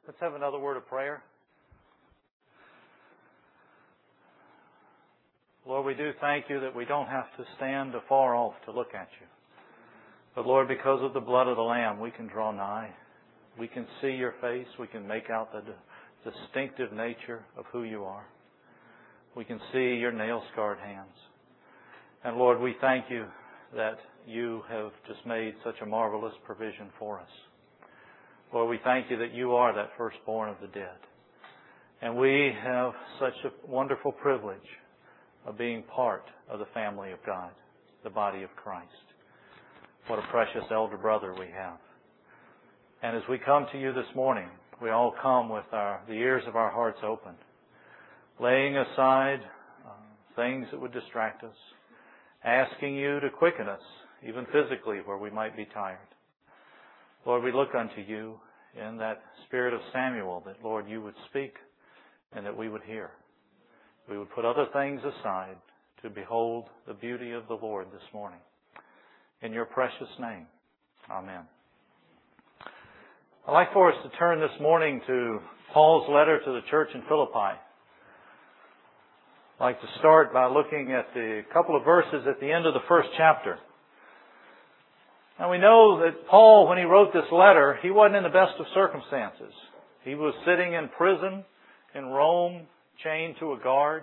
Let's have another word of prayer. Lord, we do thank you that we don't have to stand afar off to look at you. But Lord, because of the blood of the Lamb, we can draw nigh. We can see your face. We can make out the distinctive nature of who you are. We can see your nail-scarred hands. And Lord, we thank you that you have just made such a marvelous provision for us. Lord, we thank you that you are that firstborn of the dead. And we have such a wonderful privilege of being part of the family of God, the body of Christ. What a precious elder brother we have. And as we come to you this morning, we all come with the ears of our hearts open, laying aside things that would distract us, asking you to quicken us, even physically where we might be tired. Lord, we look unto you in that spirit of Samuel that, Lord, you would speak and that we would hear. We would put other things aside to behold the beauty of the Lord this morning. In your precious name, amen. I'd like for us to turn this morning to Paul's letter to the church in Philippi. I'd like to start by looking at the couple of verses at the end of the first chapter. Now we know that Paul, when he wrote this letter, he wasn't in the best of circumstances. He was sitting in prison in Rome, chained to a guard.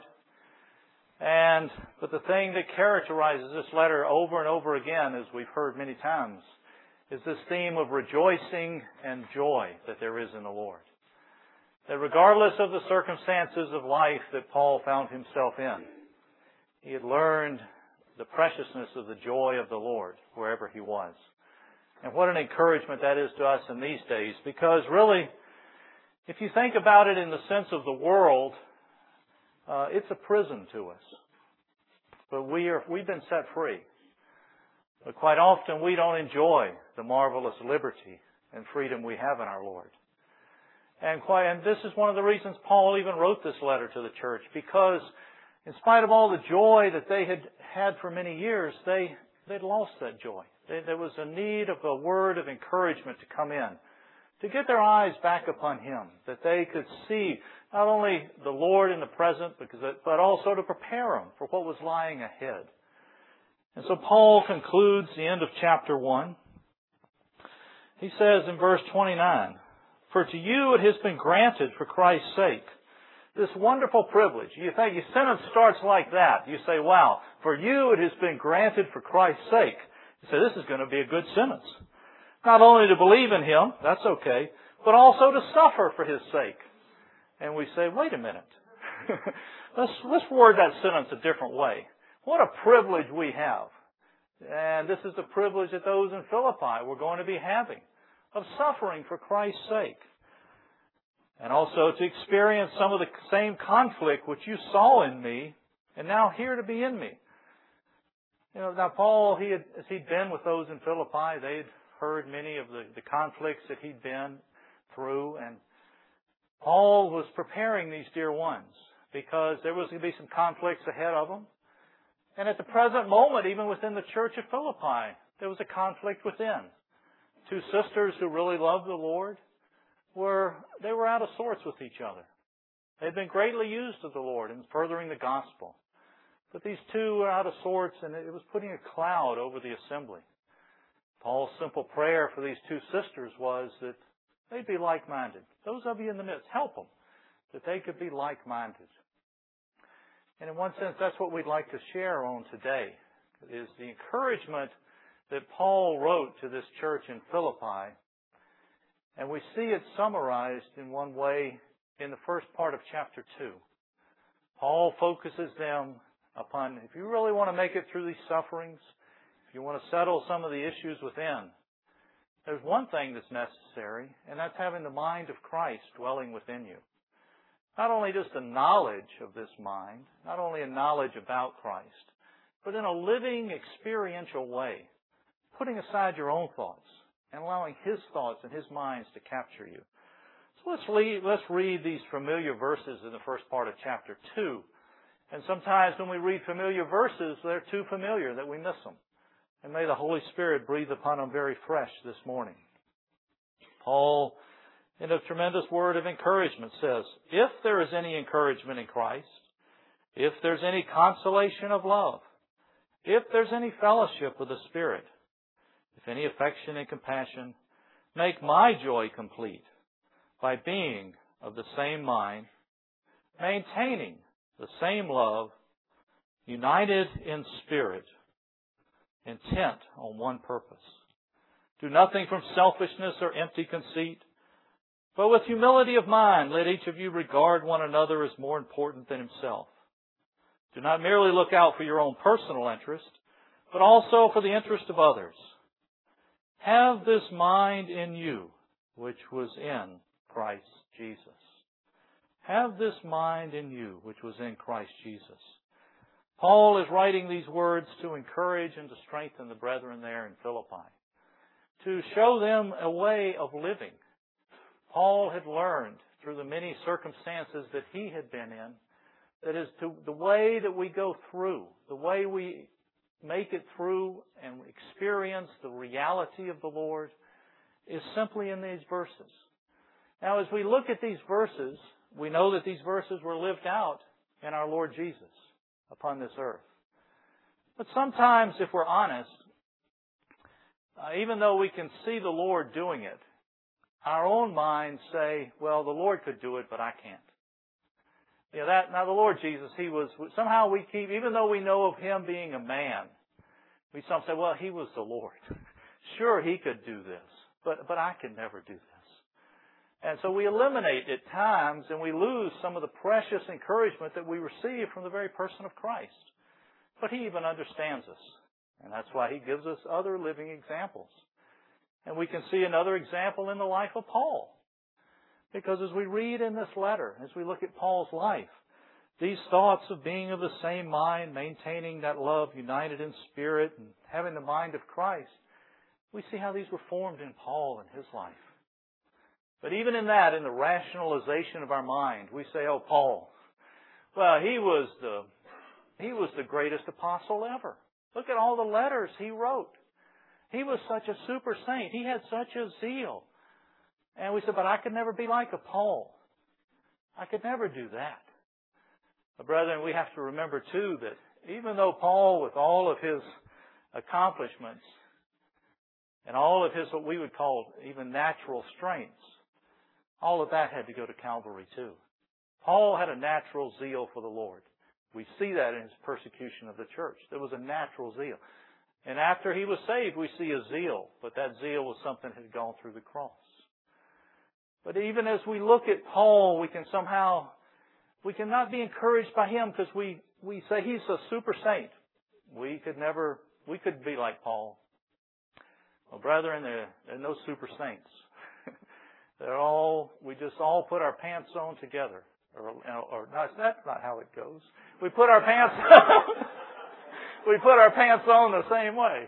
But the thing that characterizes this letter over and over again, as we've heard many times, is this theme of rejoicing and joy that there is in the Lord. That regardless of the circumstances of life that Paul found himself in, he had learned the preciousness of the joy of the Lord wherever he was. And what an encouragement that is to us in these days, because really, if you think about it in the sense of the world, it's a prison to us. But we've been set free. But quite often we don't enjoy the marvelous liberty and freedom we have in our Lord. And this is one of the reasons Paul even wrote this letter to the church, because in spite of all the joy that they had had for many years, they'd lost that joy. There was a need of a word of encouragement to come in, to get their eyes back upon Him, that they could see not only the Lord in the present, but also to prepare them for what was lying ahead. And so Paul concludes the end of chapter 1. He says in verse 29, "For to you it has been granted for Christ's sake." This wonderful privilege. You think your sentence starts like that. You say, wow, for you it has been granted for Christ's sake. You say, this is going to be a good sentence. Not only to believe in Him, that's okay, but also to suffer for His sake. And we say, wait a minute. Let's word that sentence a different way. What a privilege we have. And this is the privilege that those in Philippi were going to be having, of suffering for Christ's sake. And also to experience some of the same conflict which you saw in me, and now here to be in me. Now Paul, as he'd been with those in Philippi, they'd heard many of the conflicts that he'd been through, and Paul was preparing these dear ones because there was going to be some conflicts ahead of them. And at the present moment, even within the church of Philippi, there was a conflict within. Two sisters who really loved the Lord were out of sorts with each other. They'd been greatly used of the Lord in furthering the gospel. But these two were out of sorts, and it was putting a cloud over the assembly. Paul's simple prayer for these two sisters was that they'd be like-minded. Those of you in the midst, help them, that they could be like-minded. And in one sense, that's what we'd like to share on today, is the encouragement that Paul wrote to this church in Philippi. And we see it summarized in one way in the first part of chapter 2. Paul focuses them upon, if you really want to make it through these sufferings, if you want to settle some of the issues within, there's one thing that's necessary, and that's having the mind of Christ dwelling within you. Not only just a knowledge of this mind, not only a knowledge about Christ, but in a living, experiential way, putting aside your own thoughts and allowing His thoughts and His minds to capture you. So let's read these familiar verses in the first part of chapter 2. And sometimes when we read familiar verses, they're too familiar that we miss them. And may the Holy Spirit breathe upon them very fresh this morning. Paul And a tremendous word of encouragement says, if there is any encouragement in Christ, if there's any consolation of love, if there's any fellowship with the Spirit, if any affection and compassion, make my joy complete by being of the same mind, maintaining the same love, united in spirit, intent on one purpose. Do nothing from selfishness or empty conceit, but with humility of mind, let each of you regard one another as more important than himself. Do not merely look out for your own personal interest, but also for the interest of others. Have this mind in you, which was in Christ Jesus. Have this mind in you, which was in Christ Jesus. Paul is writing these words to encourage and to strengthen the brethren there in Philippi, to show them a way of living. Paul had learned through the many circumstances that he had been in, that is the way that we go through, the way we make it through and experience the reality of the Lord is simply in these verses. Now, as we look at these verses, we know that these verses were lived out in our Lord Jesus upon this earth. But sometimes, if we're honest, even though we can see the Lord doing it, our own minds say, well, the Lord could do it, but I can't. Now the Lord Jesus, somehow we keep, even though we know of Him being a man, we some say, well, He was the Lord. Sure, He could do this, but I could never do this. And so we eliminate at times and we lose some of the precious encouragement that we receive from the very person of Christ. But He even understands us. And that's why He gives us other living examples. And we can see another example in the life of Paul. Because as we read in this letter, as we look at Paul's life, these thoughts of being of the same mind, maintaining that love, united in spirit, and having the mind of Christ, we see how these were formed in Paul and his life. But even in that, in the rationalization of our mind, we say, oh, Paul, well, he was the greatest apostle ever. Look at all the letters he wrote. He was such a super saint. He had such a zeal. And we said, but I could never be like a Paul. I could never do that. But brethren, we have to remember too that even though Paul, with all of his accomplishments and all of his what we would call even natural strengths, all of that had to go to Calvary too. Paul had a natural zeal for the Lord. We see that in his persecution of the church. There was a natural zeal. And after he was saved, we see a zeal. But that zeal was something that had gone through the cross. But even as we look at Paul, we cannot be encouraged by him because we say he's a super saint. We couldn't be like Paul. Well, brethren, there are no super saints. We just all put our pants on together. Or no, that's not how it goes. We put our pants on the same way.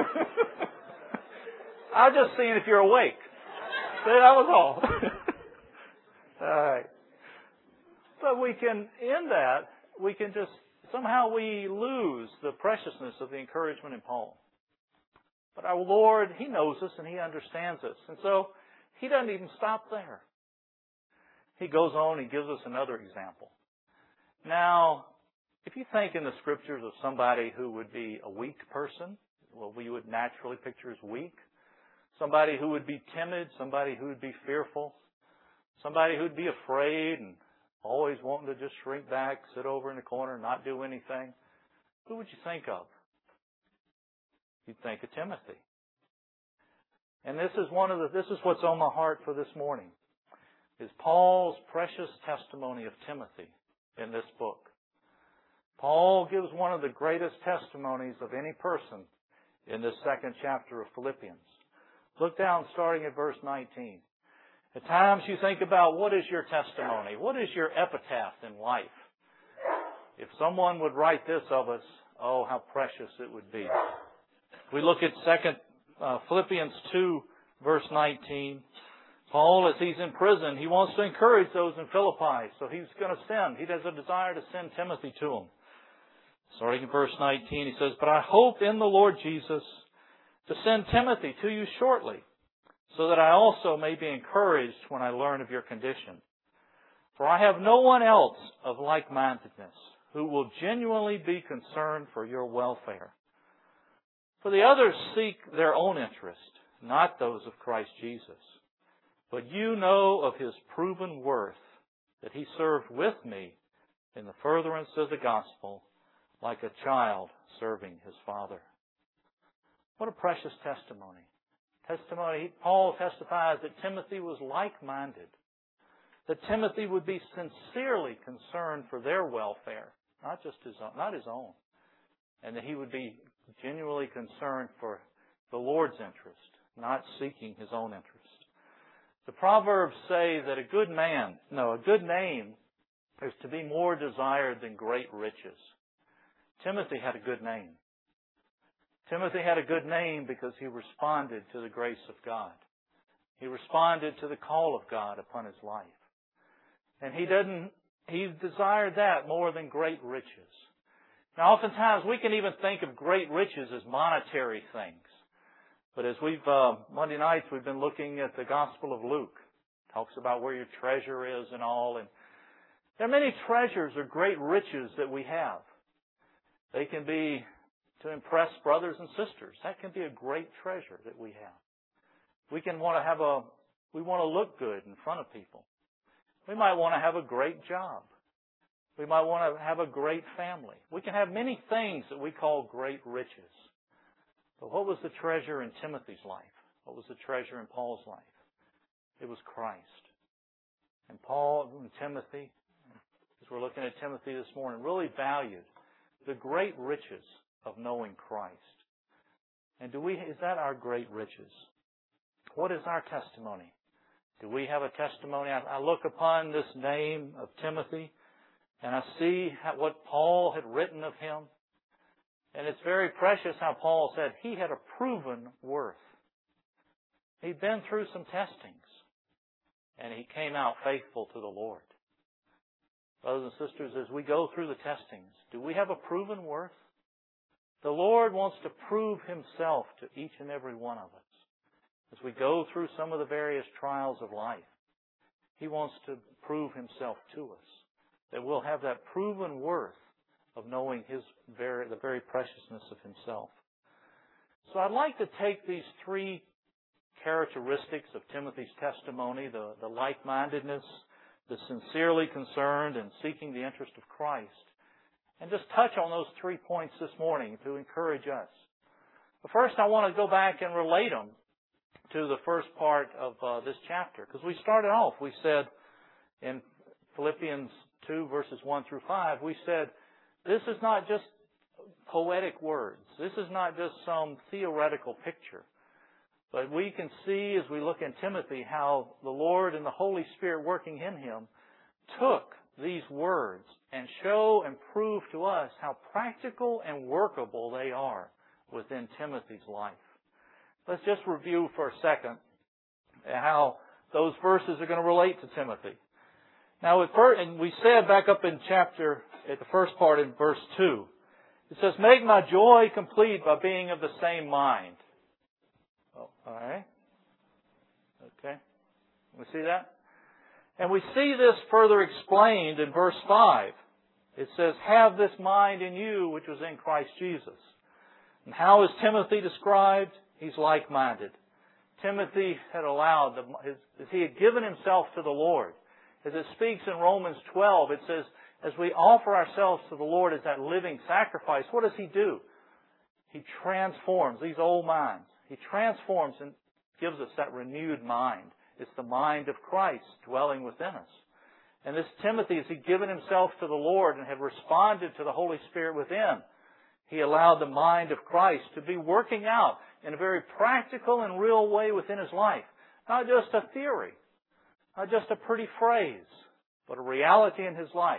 I'm just seeing if you're awake. That was all. All right. But we can just, somehow we lose the preciousness of the encouragement in Paul. But our Lord, He knows us and He understands us. And so He doesn't even stop there. He goes on and gives us another example. Now, if you think in the Scriptures of somebody who would be a weak person, well, we would naturally picture as weak. Somebody who would be timid, somebody who would be fearful, somebody who would be afraid and always wanting to just shrink back, sit over in the corner, not do anything. Who would you think of? You'd think of Timothy. And this is what's on my heart for this morning, is Paul's precious testimony of Timothy in this book. Paul gives one of the greatest testimonies of any person in this second chapter of Philippians. Look down starting at verse 19. At times you think about what is your testimony? What is your epitaph in life? If someone would write this of us, oh, how precious it would be. We look at Philippians 2, verse 19. Paul, as he's in prison, he wants to encourage those in Philippi, so he's going to send. He has a desire to send Timothy to them. Starting in verse 19, he says, but I hope in the Lord Jesus to send Timothy to you shortly, so that I also may be encouraged when I learn of your condition. For I have no one else of like-mindedness who will genuinely be concerned for your welfare. For the others seek their own interest, not those of Christ Jesus. But you know of His proven worth, that He served with me in the furtherance of the gospel, like a child serving his father. What a precious testimony. Paul testifies that Timothy was like-minded, that Timothy would be sincerely concerned for their welfare, not his own, and that he would be genuinely concerned for the Lord's interest, not seeking his own interest. The Proverbs say that a good name is to be more desired than great riches. Timothy had a good name. Timothy had a good name because he responded to the grace of God. He responded to the call of God upon his life. And he desired that more than great riches. Now, oftentimes we can even think of great riches as monetary things. But as Monday nights, we've been looking at the Gospel of Luke. It talks about where your treasure is and all. And there are many treasures or great riches that we have. They can be to impress brothers and sisters. That can be a great treasure that we have. We want to look good in front of people. We might want to have a great job. We might want to have a great family. We can have many things that we call great riches. But what was the treasure in Timothy's life? What was the treasure in Paul's life? It was Christ. And Paul and Timothy, as we're looking at Timothy this morning, really valued the great riches of knowing Christ. And is that our great riches? What is our testimony? Do we have a testimony? I look upon this name of Timothy and I see what Paul had written of him. And it's very precious how Paul said he had a proven worth. He'd been through some testings and he came out faithful to the Lord. Brothers and sisters, as we go through the testings, do we have a proven worth? The Lord wants to prove Himself to each and every one of us. As we go through some of the various trials of life, He wants to prove Himself to us. That we'll have that proven worth of knowing the very preciousness of Himself. So I'd like to take these three characteristics of Timothy's testimony, the like-mindedness, the sincerely concerned and seeking the interest of Christ, and just touch on those 3 points this morning to encourage us. But first, I want to go back and relate them to the first part of this chapter. Because we started off, we said in Philippians 2, verses 1 through 5, we said, this is not just poetic words. This is not just some theoretical picture. But we can see as we look in Timothy how the Lord and the Holy Spirit working in him took these words and show and prove to us how practical and workable they are within Timothy's life. Let's just review for a second how those verses are going to relate to Timothy. Now, and we said back up in chapter, at the first part in verse 2, it says, make my joy complete by being of the same mind. Oh, all right. Okay. We see that? And we see this further explained in verse 5. It says, have this mind in you which was in Christ Jesus. And how is Timothy described? He's like-minded. Timothy had he had given himself to the Lord. As it speaks in Romans 12, it says, as we offer ourselves to the Lord as that living sacrifice, what does He do? He transforms these old minds. He transforms and gives us that renewed mind. It's the mind of Christ dwelling within us. And this Timothy, as he'd given himself to the Lord and had responded to the Holy Spirit within, he allowed the mind of Christ to be working out in a very practical and real way within his life. Not just a theory, not just a pretty phrase, but a reality in his life.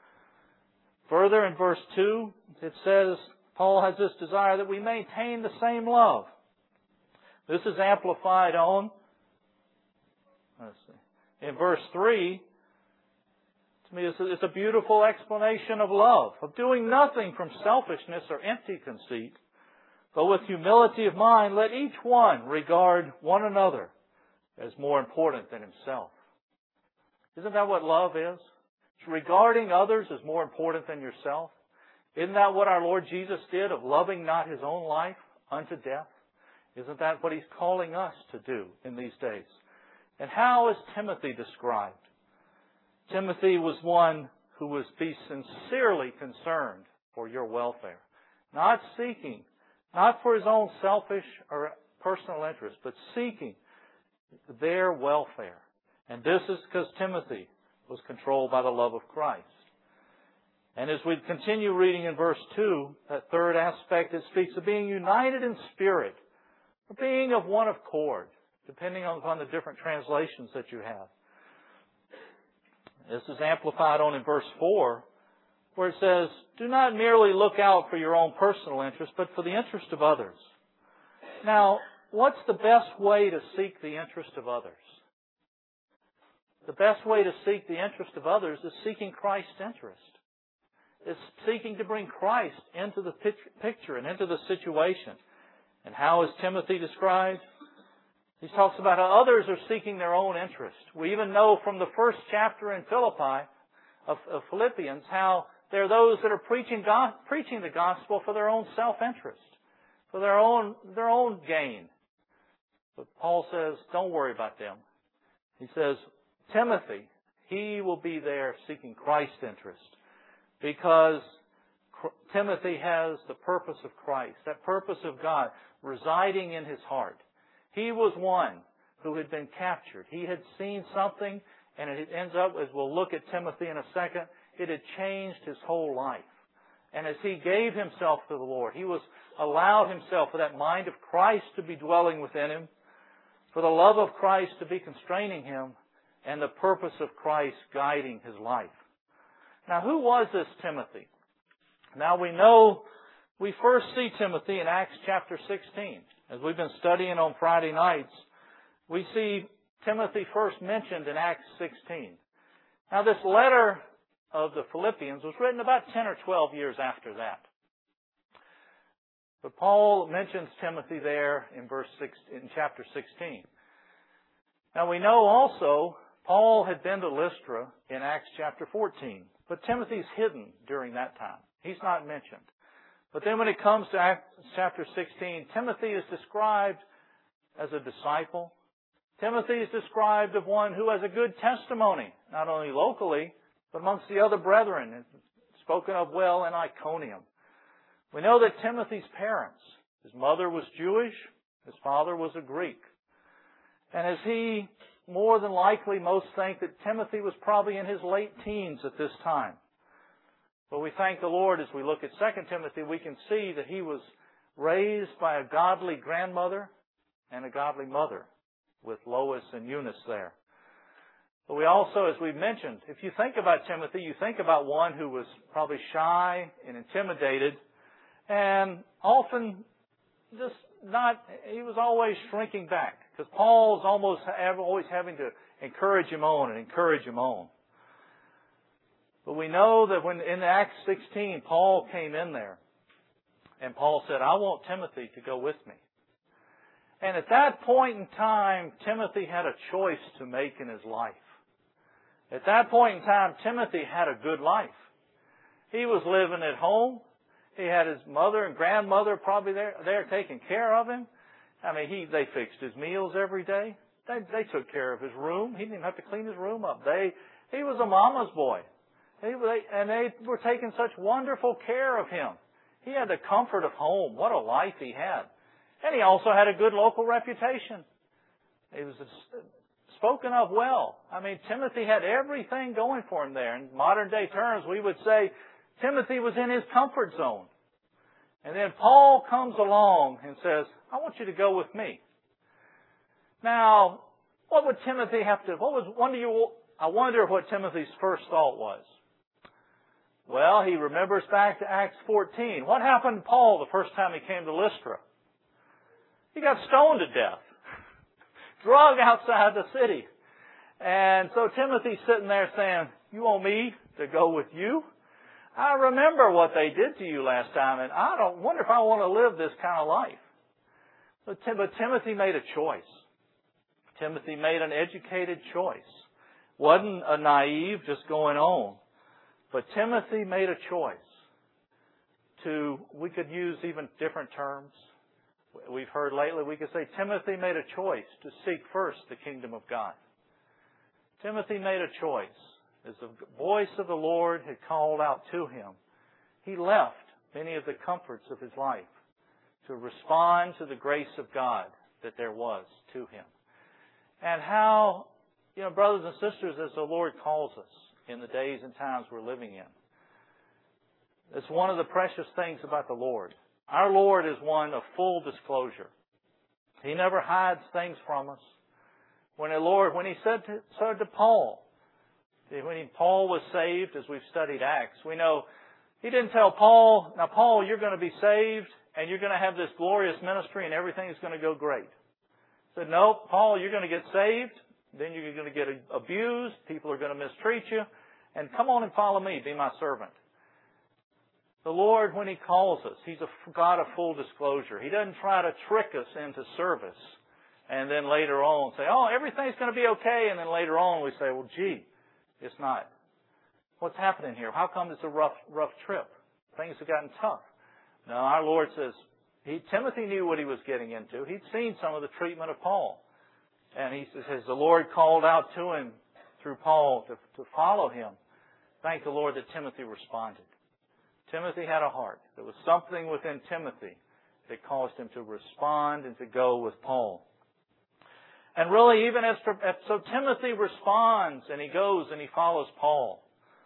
Further in verse 2, it says, Paul has this desire that we maintain the same love. This is amplified on, in verse 3, to me it's a beautiful explanation of love, of doing nothing from selfishness or empty conceit, but with humility of mind, let each one regard one another as more important than himself. Isn't that what love is? It's regarding others as more important than yourself. Isn't that what our Lord Jesus did, of loving not his own life unto death? Isn't that what he's calling us to do in these days? And how is Timothy described? Timothy was one who was be sincerely concerned for your welfare. Not seeking, not for his own selfish or personal interest, but seeking their welfare. And this is because Timothy was controlled by the love of Christ. And as we continue reading in verse 2, that third aspect, it speaks of being united in spirit, or being of one accord, depending upon the different translations that you have. This is amplified on in verse 4, where it says, do not merely look out for your own personal interest, but for the interest of others. Now, what's the best way to seek the interest of others? The best way to seek the interest of others is seeking Christ's interest. It's seeking to bring Christ into the picture and into the situation. And how is Timothy described? He talks about how others are seeking their own interest. We even know from the first chapter in Philippians, how there are those that are preaching the gospel for their own self-interest, for their own gain. But Paul says, don't worry about them. He says, Timothy, he will be there seeking Christ's interest, because Timothy has the purpose of Christ, that purpose of God residing in his heart. He was one who had been captured. He had seen something, and it ends up, as we'll look at Timothy in a second, it had changed his whole life. And as he gave himself to the Lord, he was allowed himself for that mind of Christ to be dwelling within him, for the love of Christ to be constraining him, and the purpose of Christ guiding his life. Now, who was this Timothy? Now, we know we first see Timothy in Acts chapter 16. As we've been studying on Friday nights, we see Timothy first mentioned in Acts 16. Now, this letter of the Philippians was written about 10 or 12 years after that. But Paul mentions Timothy there in chapter 16. Now, we know also Paul had been to Lystra in Acts chapter 14. But Timothy's hidden during that time. He's not mentioned. But then when it comes to Acts chapter 16, Timothy is described as a disciple. Timothy is described as one who has a good testimony, not only locally, but amongst the other brethren, and spoken of well in Iconium. We know that Timothy's parents, his mother was Jewish, his father was a Greek. And as he, more than likely, most think that Timothy was probably in his late teens at this time. But we thank the Lord as we look at 2 Timothy, we can see that he was raised by a godly grandmother and a godly mother, with Lois and Eunice there. But we also, as we've mentioned, if you think about Timothy, you think about one who was probably shy and intimidated, and often he was always shrinking back, because Paul was always having to encourage him on. But we know that when in Acts 16, Paul came in there, and Paul said, I want Timothy to go with me. And at that point in time, Timothy had a choice to make in his life. At that point in time, Timothy had a good life. He was living at home. He had his mother and grandmother probably there taking care of him. I mean, they fixed his meals every day. They took care of his room. He didn't even have to clean his room up. He was a mama's boy. And they were taking such wonderful care of him. He had the comfort of home. What a life he had. And he also had a good local reputation. He was spoken of well. I mean, Timothy had everything going for him there. In modern day terms, we would say Timothy was in his comfort zone. And then Paul comes along and says, I want you to go with me. Now, what would Timothy have to, I wonder what Timothy's first thought was. Well, he remembers back to Acts 14. What happened to Paul the first time he came to Lystra? He got stoned to death. Drug outside the city. And so Timothy's sitting there saying, you want me to go with you? I remember what they did to you last time, and I don't wonder if I want to live this kind of life. But Timothy made a choice. Timothy made an educated choice. Wasn't a naive just going on. But Timothy made a choice we could use even different terms. We've heard lately, we could say Timothy made a choice to seek first the kingdom of God. Timothy made a choice. As the voice of the Lord had called out to him, he left many of the comforts of his life to respond to the grace of God that there was to him. And how, brothers and sisters, as the Lord calls us in the days and times we're living in, it's one of the precious things about the Lord. Our Lord is one of full disclosure. He never hides things from us. When He said to Paul, when Paul was saved, as we've studied Acts, we know He didn't tell Paul, now Paul, you're going to be saved and you're going to have this glorious ministry and everything is going to go great. He said, no, Paul, you're going to get saved, then you're going to get abused, people are going to mistreat you, and come on and follow me, be my servant. The Lord, when He calls us, He's a God of full disclosure. He doesn't try to trick us into service and then later on say, oh, everything's going to be okay, and then later on we say, well, gee, it's not. What's happening here? How come it's a rough trip? Things have gotten tough. No, our Lord says, Timothy knew what he was getting into. He'd seen some of the treatment of Paul. And he says, the Lord called out to him through Paul to follow him. Thank the Lord that Timothy responded. Timothy had a heart. There was something within Timothy that caused him to respond and to go with Paul. And really, so Timothy responds and he goes and he follows Paul.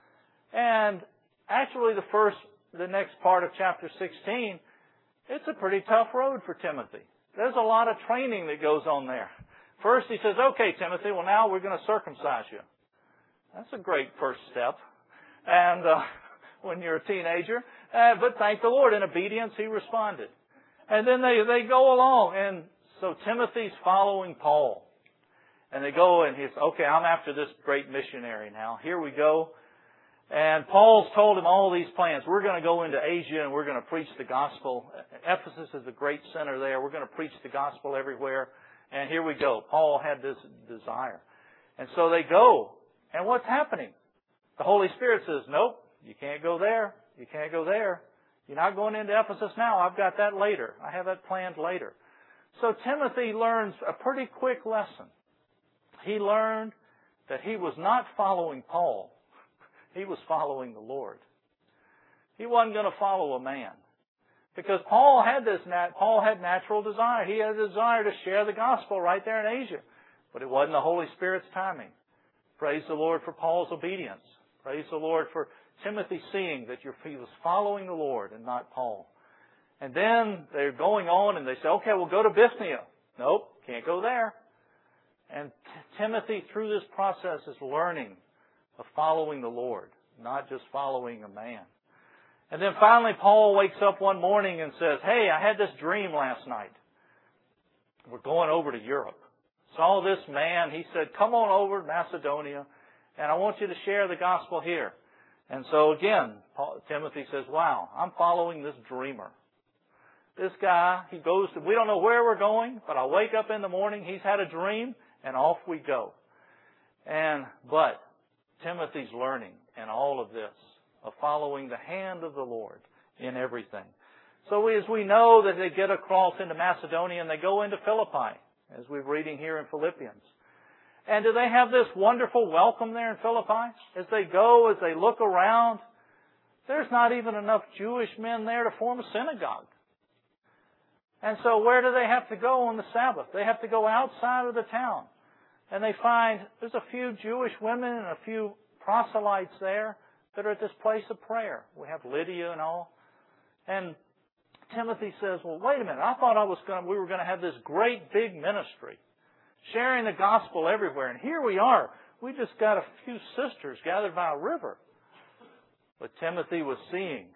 And actually the next part of chapter 16, it's a pretty tough road for Timothy. There's a lot of training that goes on there. First he says, okay, Timothy, well now we're going to circumcise you. That's a great first step. And when you're a teenager. But thank the Lord, in obedience he responded. And then they go along. And so Timothy's following Paul. And they go and he's, okay, I'm after this great missionary now. Here we go. And Paul's told him all these plans. We're going to go into Asia and we're going to preach the gospel. Ephesus is a great center there. We're going to preach the gospel everywhere. And here we go. Paul had this desire. And so they go. And what's happening? The Holy Spirit says, nope, you can't go there. You can't go there. You're not going into Ephesus now. I've got that later. I have that planned later. So Timothy learns a pretty quick lesson. He learned that he was not following Paul. He was following the Lord. He wasn't going to follow a man. Because Paul had natural desire. He had a desire to share the gospel right there in Asia. But it wasn't the Holy Spirit's timing. Praise the Lord for Paul's obedience. Praise the Lord for Timothy seeing that he was following the Lord and not Paul. And then they're going on and they say, okay, we'll go to Bithynia. Nope, can't go there. And Timothy, through this process, is learning of following the Lord, not just following a man. And then finally, Paul wakes up one morning and says, hey, I had this dream last night. We're going over to Europe. Saw this man. He said, come on over to Macedonia, and I want you to share the gospel here. And so again, Timothy says, wow, I'm following this dreamer. This guy, we don't know where we're going, but I wake up in the morning, he's had a dream, and off we go. But Timothy's learning in all of this, of following the hand of the Lord in everything. So as we know that they get across into Macedonia and they go into Philippi, as we're reading here in Philippians. And do they have this wonderful welcome there in Philippi? As they go, as they look around, there's not even enough Jewish men there to form a synagogue. And so where do they have to go on the Sabbath? They have to go outside of the town. And they find there's a few Jewish women and a few proselytes there that are at this place of prayer. We have Lydia and all. And Timothy says, well, wait a minute. I thought we were going to have this great big ministry, sharing the gospel everywhere. And here we are. We just got a few sisters gathered by a river. But Timothy was seeing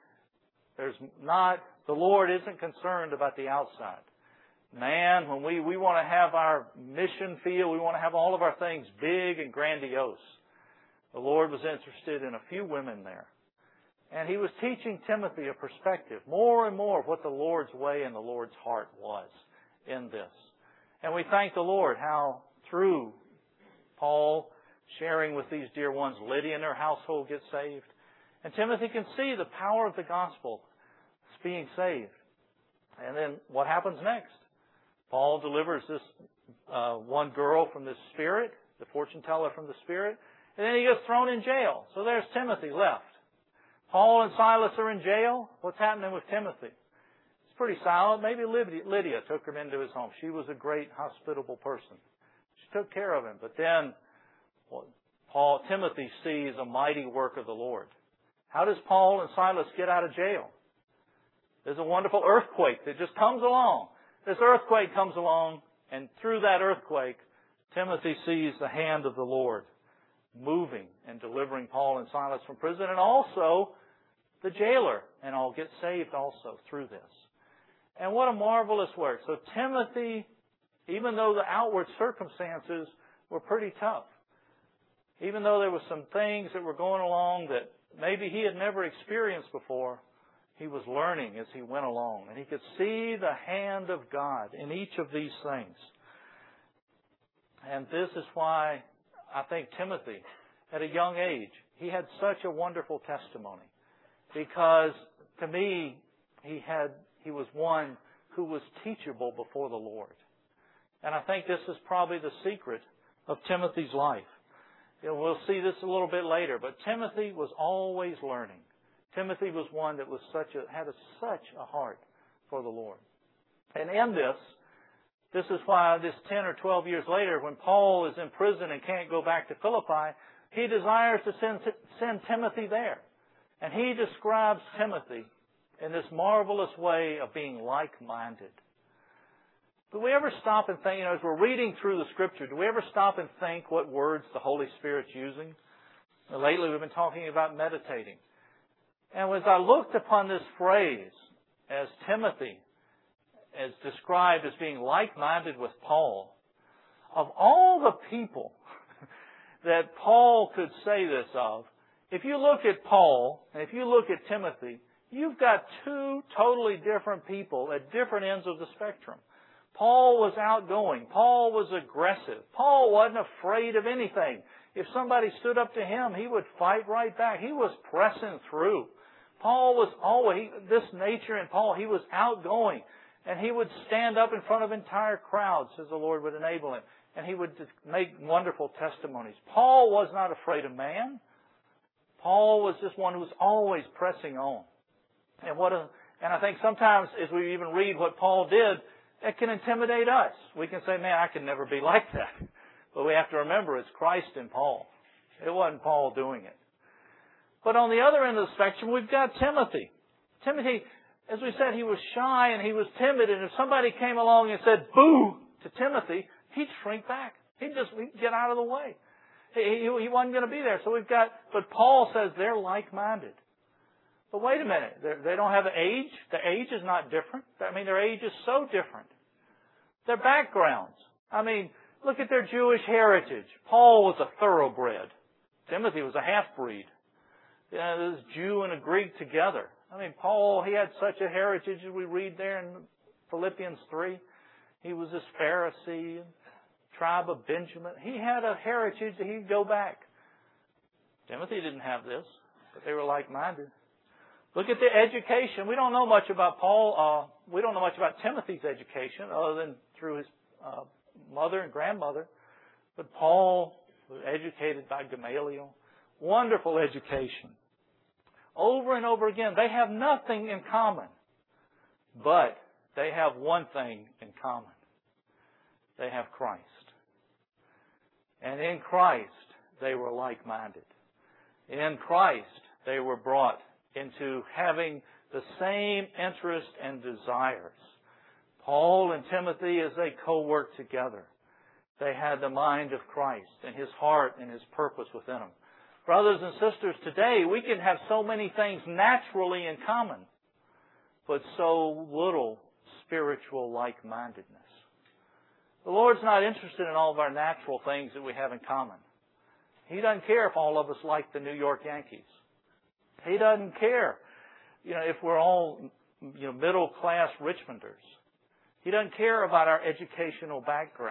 the Lord isn't concerned about the outside. Man, when we want to have our mission field, we want to have all of our things big and grandiose. The Lord was interested in a few women there. And He was teaching Timothy a perspective, more and more of what the Lord's way and the Lord's heart was in this. And we thank the Lord how through Paul sharing with these dear ones, Lydia and her household get saved. And Timothy can see the power of the gospel being saved. And then what happens next? Paul delivers this one girl from the spirit, the fortune teller from the spirit, and then he gets thrown in jail. So there's Timothy left. Paul and Silas are in jail. What's happening with Timothy? It's pretty silent. Maybe Lydia took him into his home. She was a great, hospitable person. She took care of him. But then Timothy sees a mighty work of the Lord. How does Paul and Silas get out of jail? There's a wonderful earthquake that just comes along. This earthquake comes along, and through that earthquake, Timothy sees the hand of the Lord moving and delivering Paul and Silas from prison, and also the jailer, and all get saved also through this. And what a marvelous work. So Timothy, even though the outward circumstances were pretty tough, even though there were some things that were going along that maybe he had never experienced before, he was learning as he went along. And he could see the hand of God in each of these things. And this is why I think Timothy, at a young age, he had such a wonderful testimony. Because to me, he was one who was teachable before the Lord. And I think this is probably the secret of Timothy's life. We'll see this a little bit later, but Timothy was always learning. Timothy was one that was had such a heart for the Lord. And in this is why this 10 or 12 years later, when Paul is in prison and can't go back to Philippi, he desires to send Timothy there. And he describes Timothy in this marvelous way of being like-minded. Do we ever stop and think, as we're reading through the Scripture, do we ever stop and think what words the Holy Spirit's using? Lately we've been talking about meditating. And as I looked upon this phrase, as Timothy is described as being like-minded with Paul, of all the people that Paul could say this of, if you look at Paul and if you look at Timothy, you've got two totally different people at different ends of the spectrum. Paul was outgoing. Paul was aggressive. Paul wasn't afraid of anything. If somebody stood up to him, he would fight right back. He was pressing through. Paul was always, this nature in Paul, he was outgoing. And he would stand up in front of entire crowds as the Lord would enable him. And he would make wonderful testimonies. Paul was not afraid of man. Paul was just one who was always pressing on. And I think sometimes as we even read what Paul did, it can intimidate us. We can say, man, I can never be like that. But we have to remember it's Christ in Paul. It wasn't Paul doing it. But on the other end of the spectrum, we've got Timothy. Timothy, as we said, he was shy and he was timid. And if somebody came along and said, boo, to Timothy, he'd shrink back. He'd get out of the way. He wasn't going to be there. But Paul says they're like-minded. But wait a minute, they don't have an age? Their age is not different. Their age is so different. Their backgrounds. Look at their Jewish heritage. Paul was a thoroughbred. Timothy was a half-breed. This Jew and a Greek together. Paul, he had such a heritage as we read there in Philippians 3. He was this Pharisee, tribe of Benjamin. He had a heritage that he'd go back. Timothy didn't have this, but they were like-minded. Look at the education. We don't know much about Paul. We don't know much about Timothy's education other than through his mother and grandmother. But Paul was educated by Gamaliel. Wonderful education. Over and over again, they have nothing in common. But they have one thing in common. They have Christ. And in Christ, they were like-minded. In Christ, they were brought into having the same interest and desires. Paul and Timothy, as they co-worked together, they had the mind of Christ and His heart and His purpose within them. Brothers and sisters, today we can have so many things naturally in common, but so little spiritual like-mindedness. The Lord's not interested in all of our natural things that we have in common. He doesn't care if all of us like the New York Yankees. He doesn't care, if we're all, middle-class Richmonders. He doesn't care about our educational backgrounds.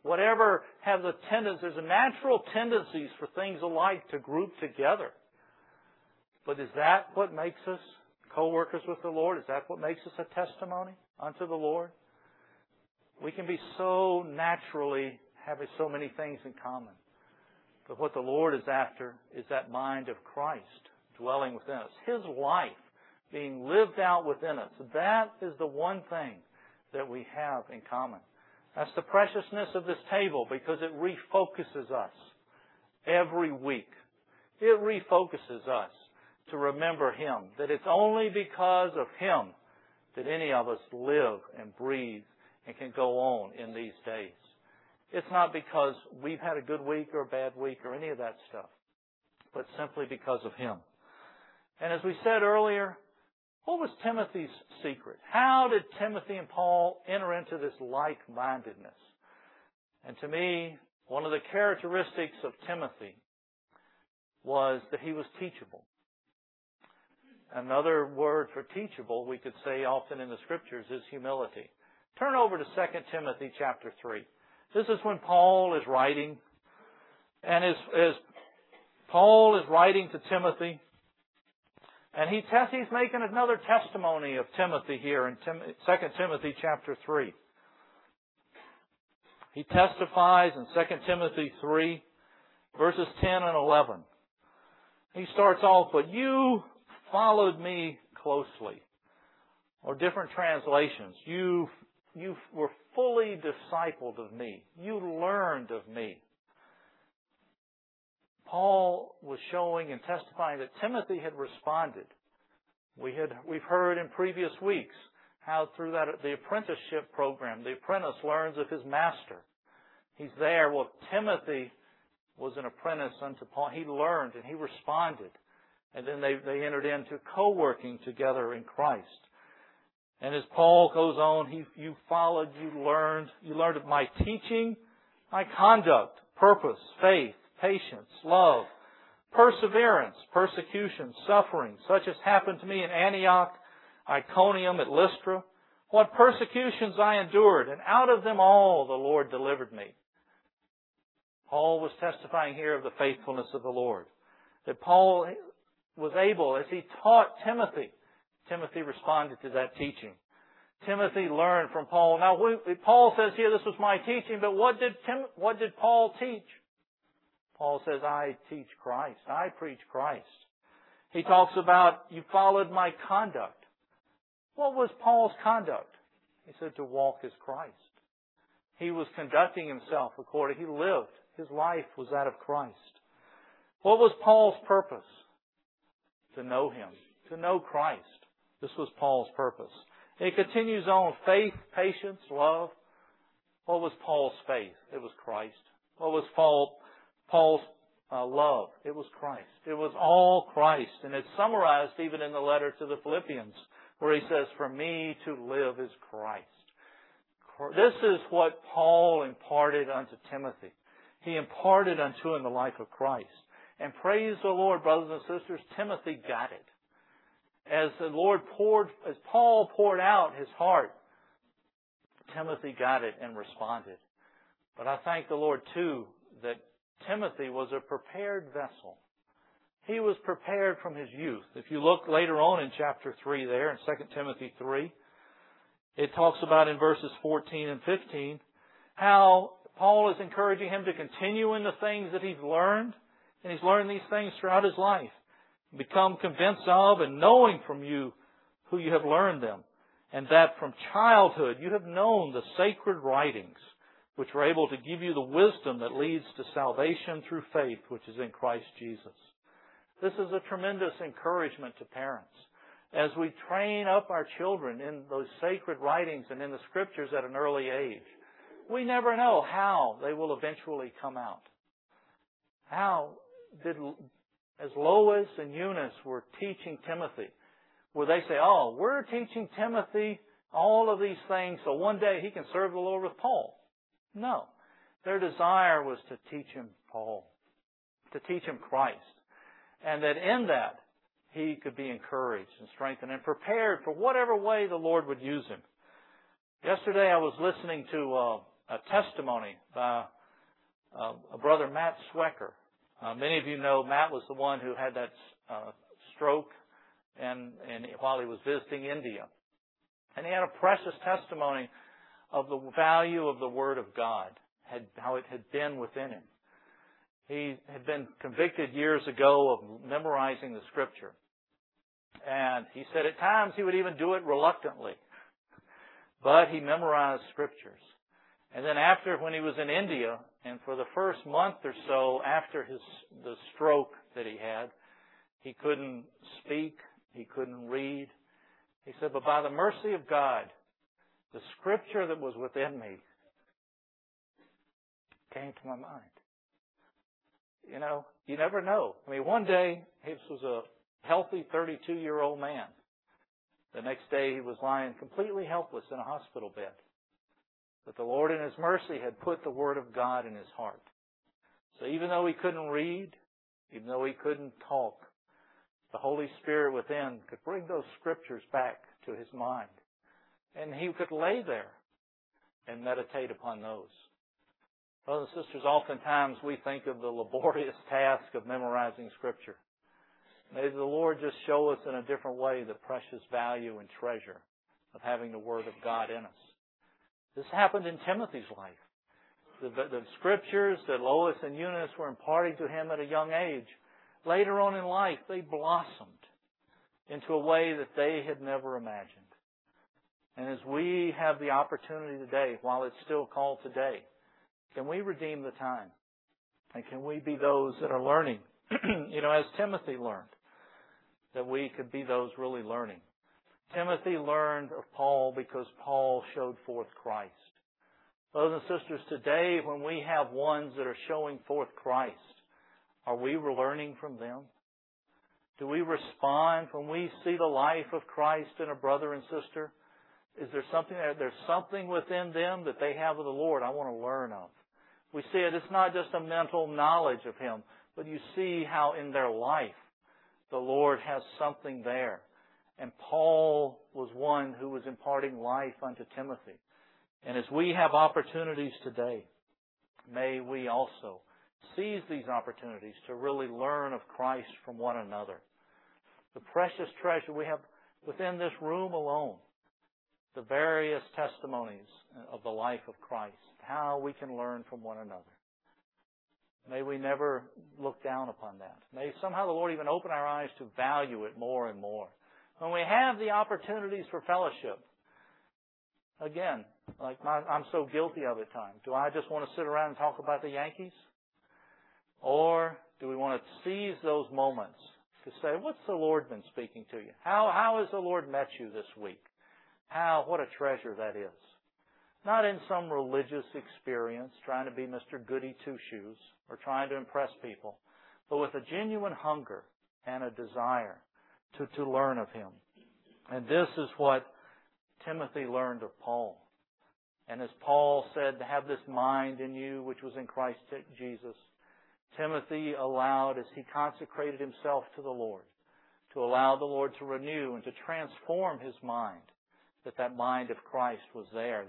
whatever have the tendencies. There's a natural tendencies for things alike to group together. But is that what makes us co-workers with the Lord? Is that what makes us a testimony unto the Lord? We can be so naturally having so many things in common. But what the Lord is after is that mind of Christ dwelling within us. His life being lived out within us. That is the one thing that we have in common. That's the preciousness of this table, because it refocuses us every week. It refocuses us to remember Him. That it's only because of Him that any of us live and breathe and can go on in these days. It's not because we've had a good week or a bad week or any of that stuff, but simply because of Him. And as we said earlier, what was Timothy's secret? How did Timothy and Paul enter into this like-mindedness? And to me, one of the characteristics of Timothy was that he was teachable. Another word for teachable, we could say often in the Scriptures, is humility. Turn over to 2 Timothy chapter 3. This is when Paul is writing. And as Paul is writing to Timothy, and he's making another testimony of Timothy here in 2 Timothy chapter 3. He testifies in 2 Timothy 3, verses 10 and 11. He starts off, but you followed me closely. Or different translations, you were fully discipled of me. You learned of me. Paul was showing and testifying that Timothy had responded. We've heard in previous weeks how through the apprenticeship program, the apprentice learns of his master. He's there. Well, Timothy was an apprentice unto Paul. He learned and he responded. And then they entered into co-working together in Christ. And as Paul goes on, you followed, you learned of my teaching, my conduct, purpose, faith, patience, love, perseverance, persecution, suffering, such as happened to me in Antioch, Iconium, at Lystra. What persecutions I endured, and out of them all the Lord delivered me. Paul was testifying here of the faithfulness of the Lord. That Paul was able, as he taught Timothy, Timothy responded to that teaching. Timothy learned from Paul. Now, Paul says here, this was my teaching, but what did Paul teach? Paul says, I teach Christ. I preach Christ. He talks about, you followed my conduct. What was Paul's conduct? He said, to walk as Christ. He was conducting himself according, he lived. His life was that of Christ. What was Paul's purpose? To know Him. To know Christ. This was Paul's purpose. It continues on. Faith, patience, love. What was Paul's faith? It was Christ. What was Paul's love? It was Christ. It was all Christ. And it's summarized even in the letter to the Philippians, where he says, for me to live is Christ. This is what Paul imparted unto Timothy. He imparted unto him the life of Christ. And praise the Lord, brothers and sisters, Timothy got it. As Paul poured out his heart, Timothy got it and responded. But I thank the Lord too that Timothy was a prepared vessel. He was prepared from his youth. If you look later on in chapter 3 there, in 2 Timothy 3, it talks about in verses 14 and 15 how Paul is encouraging him to continue in the things that he's learned. And he's learned these things throughout his life. Become convinced of and knowing from you who you have learned them. And that from childhood you have known the sacred writings, which are able to give you the wisdom that leads to salvation through faith, which is in Christ Jesus. This is a tremendous encouragement to parents. As we train up our children in those sacred writings and in the Scriptures at an early age, we never know how they will eventually come out. As Lois and Eunice were teaching Timothy, where they say, oh, we're teaching Timothy all of these things so one day he can serve the Lord with Paul. No. Their desire was to teach him Paul, to teach him Christ. And that in that, he could be encouraged and strengthened and prepared for whatever way the Lord would use him. Yesterday I was listening to a testimony by a brother, Matt Swecker. Many of you know Matt was the one who had that stroke and while he was visiting India. And he had a precious testimony of the value of the Word of God, how it had been within him. He had been convicted years ago of memorizing the Scripture. And he said at times he would even do it reluctantly. But he memorized Scriptures. And then when he was in India, and for the first month or so after the stroke that he had, he couldn't speak, he couldn't read. He said, but by the mercy of God, the Scripture that was within me came to my mind. You know, you never know. I mean, one day, he was a healthy 32-year-old man. The next day, he was lying completely helpless in a hospital bed. But the Lord in His mercy had put the Word of God in his heart. So even though he couldn't read, even though he couldn't talk, the Holy Spirit within could bring those Scriptures back to his mind. And he could lay there and meditate upon those. Brothers and sisters, oftentimes we think of the laborious task of memorizing Scripture. May the Lord just show us in a different way the precious value and treasure of having the Word of God in us. This happened in Timothy's life. The Scriptures that Lois and Eunice were imparting to him at a young age, later on in life, they blossomed into a way that they had never imagined. And as we have the opportunity today, while it's still called today, can we redeem the time? And can we be those that are learning, as Timothy learned, that we could be those really learning. Timothy learned of Paul because Paul showed forth Christ. Brothers and sisters, today when we have ones that are showing forth Christ, are we learning from them? Do we respond when we see the life of Christ in a brother and sister? Is there something there? There's something within them that they have of the Lord I want to learn of. We see it. It's not just a mental knowledge of Him, but you see how in their life the Lord has something there. And Paul was one who was imparting life unto Timothy. And as we have opportunities today, may we also seize these opportunities to really learn of Christ from one another. The precious treasure we have within this room alone, the various testimonies of the life of Christ, how we can learn from one another. May we never look down upon that. May somehow the Lord even open our eyes to value it more and more. When we have the opportunities for fellowship, again, I'm so guilty of it at times. Do I just want to sit around and talk about the Yankees? Or do we want to seize those moments to say, what's the Lord been speaking to you? How has the Lord met you this week? What a treasure that is. Not in some religious experience, trying to be Mr. Goody Two-Shoes or trying to impress people, but with a genuine hunger and a desire to learn of Him. And this is what Timothy learned of Paul. And as Paul said, to have this mind in you, which was in Christ Jesus, Timothy allowed, as he consecrated himself to the Lord, to allow the Lord to renew and to transform his mind, that mind of Christ was there,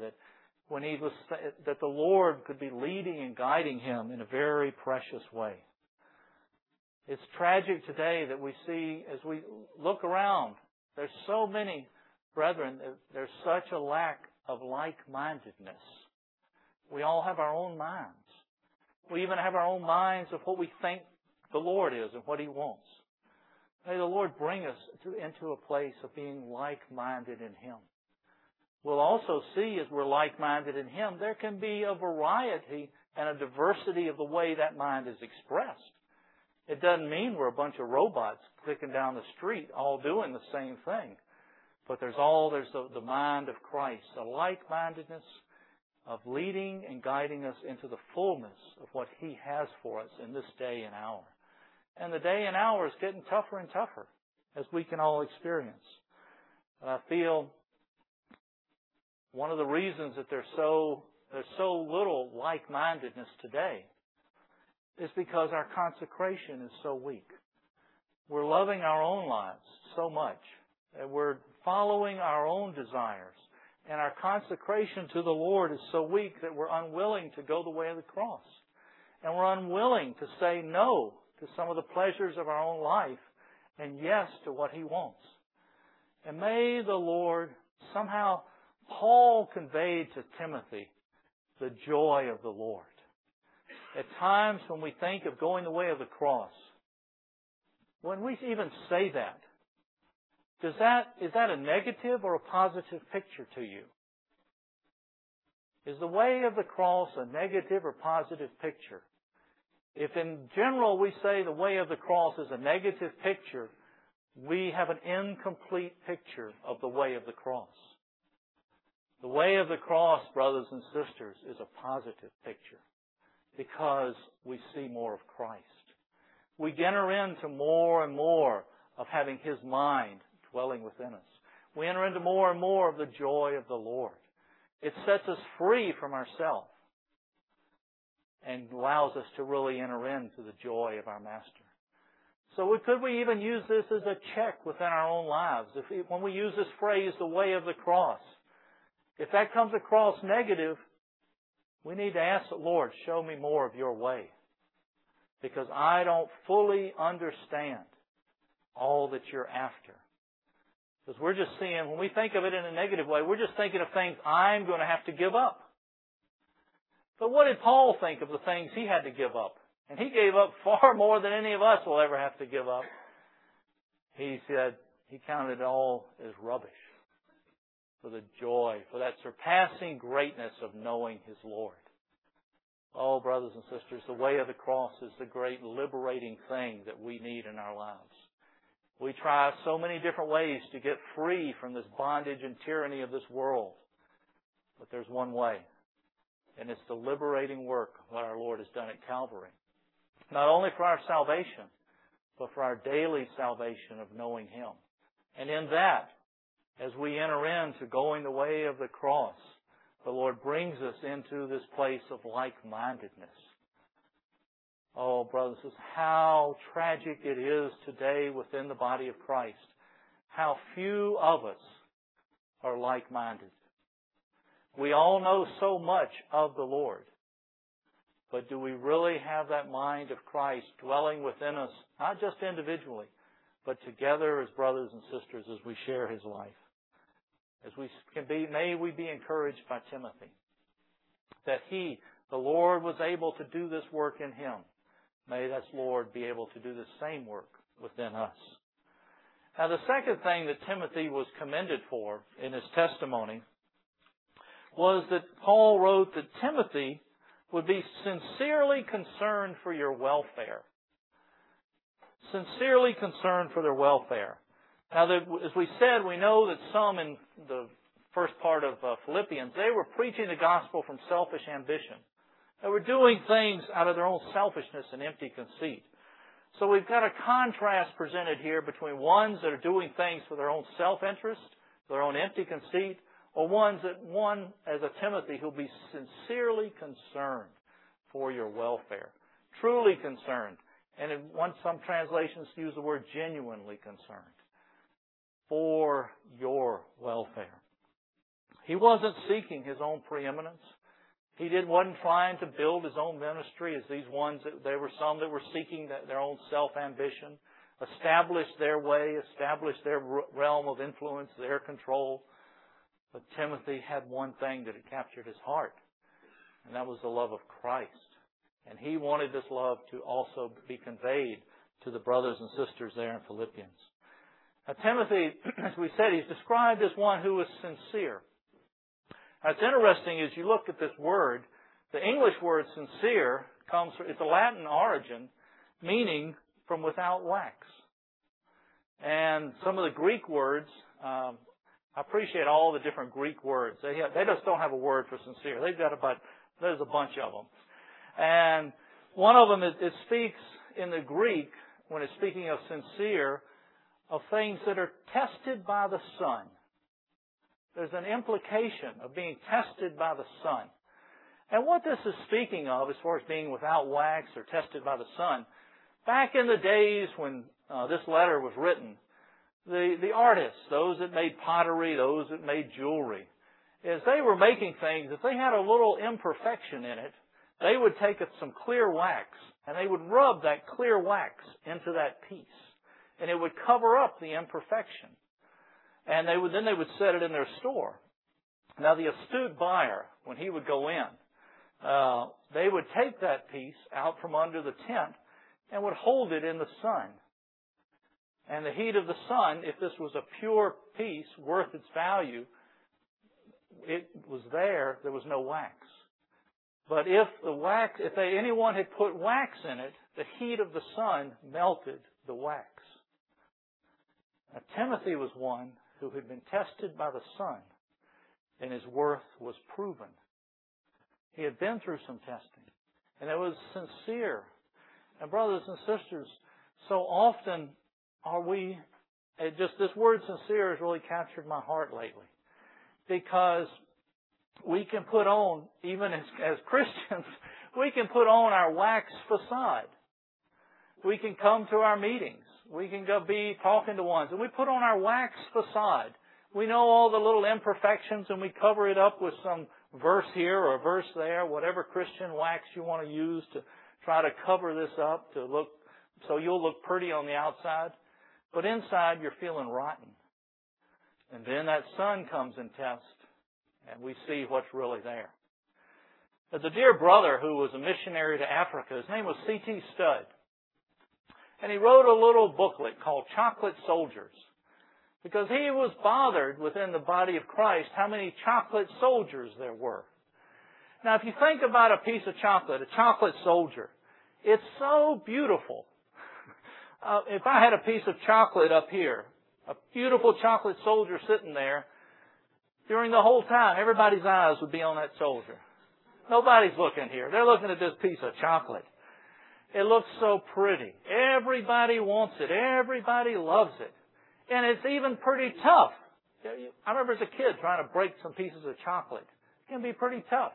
that the Lord could be leading and guiding him in a very precious way. It's tragic today that we see, as we look around, there's so many brethren, there's such a lack of like-mindedness. We all have our own minds. We even have our own minds of what we think the Lord is and what He wants. May the Lord bring us into a place of being like-minded in Him. We'll also see, as we're like-minded in Him, there can be a variety and a diversity of the way that mind is expressed. It doesn't mean we're a bunch of robots clicking down the street all doing the same thing. But there's the mind of Christ, a like-mindedness of leading and guiding us into the fullness of what He has for us in this day and hour. And the day and hour is getting tougher and tougher, as we can all experience. And I feel one of the reasons that there's so little like-mindedness today is because our consecration is so weak. We're loving our own lives so much, and we're following our own desires And our consecration to the Lord is so weak that we're unwilling to go the way of the cross. And we're unwilling to say no to some of the pleasures of our own life and yes to what He wants. And may the Lord, somehow, Paul conveyed to Timothy the joy of the Lord. At times when we think of going the way of the cross, when we even say that, is that a negative or a positive picture to you? Is the way of the cross a negative or positive picture? If in general we say the way of the cross is a negative picture, we have an incomplete picture of the way of the cross. The way of the cross, brothers and sisters, is a positive picture because we see more of Christ. We enter into more and more of having His mind dwelling within us. We enter into more and more of the joy of the Lord. It sets us free from ourselves and allows us to really enter into the joy of our Master. So could we even use this as a check within our own lives? When we use this phrase, the way of the cross, if that comes across negative, we need to ask the Lord, show me more of your way. Because I don't fully understand all that you're after. Because we're just seeing, when we think of it in a negative way, we're just thinking of things I'm going to have to give up. But what did Paul think of the things he had to give up? And he gave up far more than any of us will ever have to give up. He said he counted it all as rubbish for the joy, for that surpassing greatness of knowing his Lord. Oh, brothers and sisters, the way of the cross is the great liberating thing that we need in our lives. We try so many different ways to get free from this bondage and tyranny of this world. But there's one way. And it's the liberating work of what our Lord has done at Calvary. Not only for our salvation, but for our daily salvation of knowing Him. And in that, as we enter into going the way of the cross, the Lord brings us into this place of like-mindedness. Oh, brothers and sisters, how tragic it is today within the body of Christ. How few of us are like-minded. We all know so much of the Lord. But do we really have that mind of Christ dwelling within us, not just individually, but together as brothers and sisters as we share His life? As we can be, may we be encouraged by Timothy that the Lord, was able to do this work in him. May that Lord be able to do the same work within us. Now, the second thing that Timothy was commended for in his testimony was that Paul wrote that Timothy would be sincerely concerned for your welfare. Sincerely concerned for their welfare. Now, as we said, we know that some in the first part of Philippians, they were preaching the gospel from selfish ambition. They were doing things out of their own selfishness and empty conceit. So we've got a contrast presented here between ones that are doing things for their own self-interest, their own empty conceit, or one as a Timothy who'll be sincerely concerned for your welfare. Truly concerned. And some translations use the word genuinely concerned. For your welfare. He wasn't seeking his own preeminence. He wasn't trying to build his own ministry as these ones. There were some that were seeking their own self-ambition, establish their way, establish their realm of influence, their control. But Timothy had one thing that had captured his heart, and that was the love of Christ. And he wanted this love to also be conveyed to the brothers and sisters there in Philippians. Now, Timothy, as we said, he's described as one who is sincere. Now, it's interesting as you look at this word, the English word sincere it's a Latin origin, meaning from without wax. And some of the Greek words, I appreciate all the different Greek words. They just don't have a word for sincere. There's a bunch of them. And one of them, it speaks in the Greek, when it's speaking of sincere, of things that are tested by the sun. There's an implication of being tested by the sun. And what this is speaking of, as far as being without wax or tested by the sun, back in the days when this letter was written, the artists, those that made pottery, those that made jewelry, is they were making things, if they had a little imperfection in it, they would take some clear wax and they would rub that clear wax into that piece. And it would cover up the imperfection. And then they would set it in their store. Now the astute buyer, when he would go in, they would take that piece out from under the tent and would hold it in the sun. And the heat of the sun, if this was a pure piece worth its value, it was there was no wax. But if anyone had put wax in it, the heat of the sun melted the wax. Now, Timothy was one who had been tested by the sun, and his worth was proven. He had been through some testing, and it was sincere. And brothers and sisters, so often this word sincere has really captured my heart lately. Because we can put on, even as Christians, we can put on our wax facade. We can come to our meetings. We can go be talking to ones, and we put on our wax facade. We know all the little imperfections, and we cover it up with some verse here or a verse there, whatever Christian wax you want to use to try to cover this up so you'll look pretty on the outside. But inside, you're feeling rotten. And then that sun comes and tests, and we see what's really there. There's a dear brother who was a missionary to Africa. His name was C.T. Studd. And he wrote a little booklet called Chocolate Soldiers, because he was bothered within the body of Christ how many chocolate soldiers there were. Now, if you think about a piece of chocolate, a chocolate soldier, it's so beautiful. If I had a piece of chocolate up here, a beautiful chocolate soldier sitting there, during the whole time, everybody's eyes would be on that soldier. Nobody's looking here. They're looking at this piece of chocolate. It looks so pretty. Everybody wants it. Everybody loves it. And it's even pretty tough. I remember as a kid trying to break some pieces of chocolate. It can be pretty tough.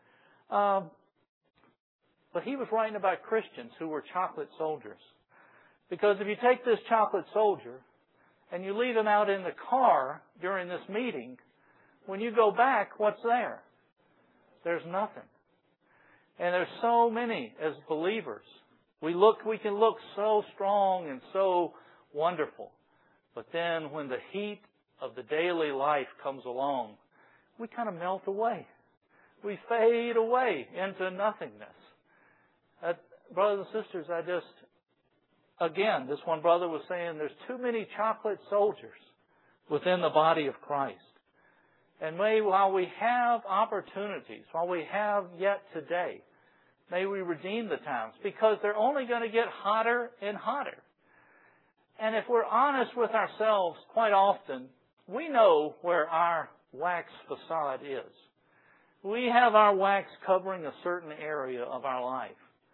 But he was writing about Christians who were chocolate soldiers. Because if you take this chocolate soldier and you leave him out in the car during this meeting, when you go back, what's there? There's nothing. And there's so many as believers. We can look so strong and so wonderful. But then when the heat of the daily life comes along, we kind of melt away. We fade away into nothingness. Brothers and sisters, again, this one brother was saying there's too many chocolate soldiers within the body of Christ. And while we have opportunities, while we have yet today, may we redeem the times, because they're only going to get hotter and hotter. And if we're honest with ourselves, quite often, we know where our wax facade is. We have our wax covering a certain area of our life.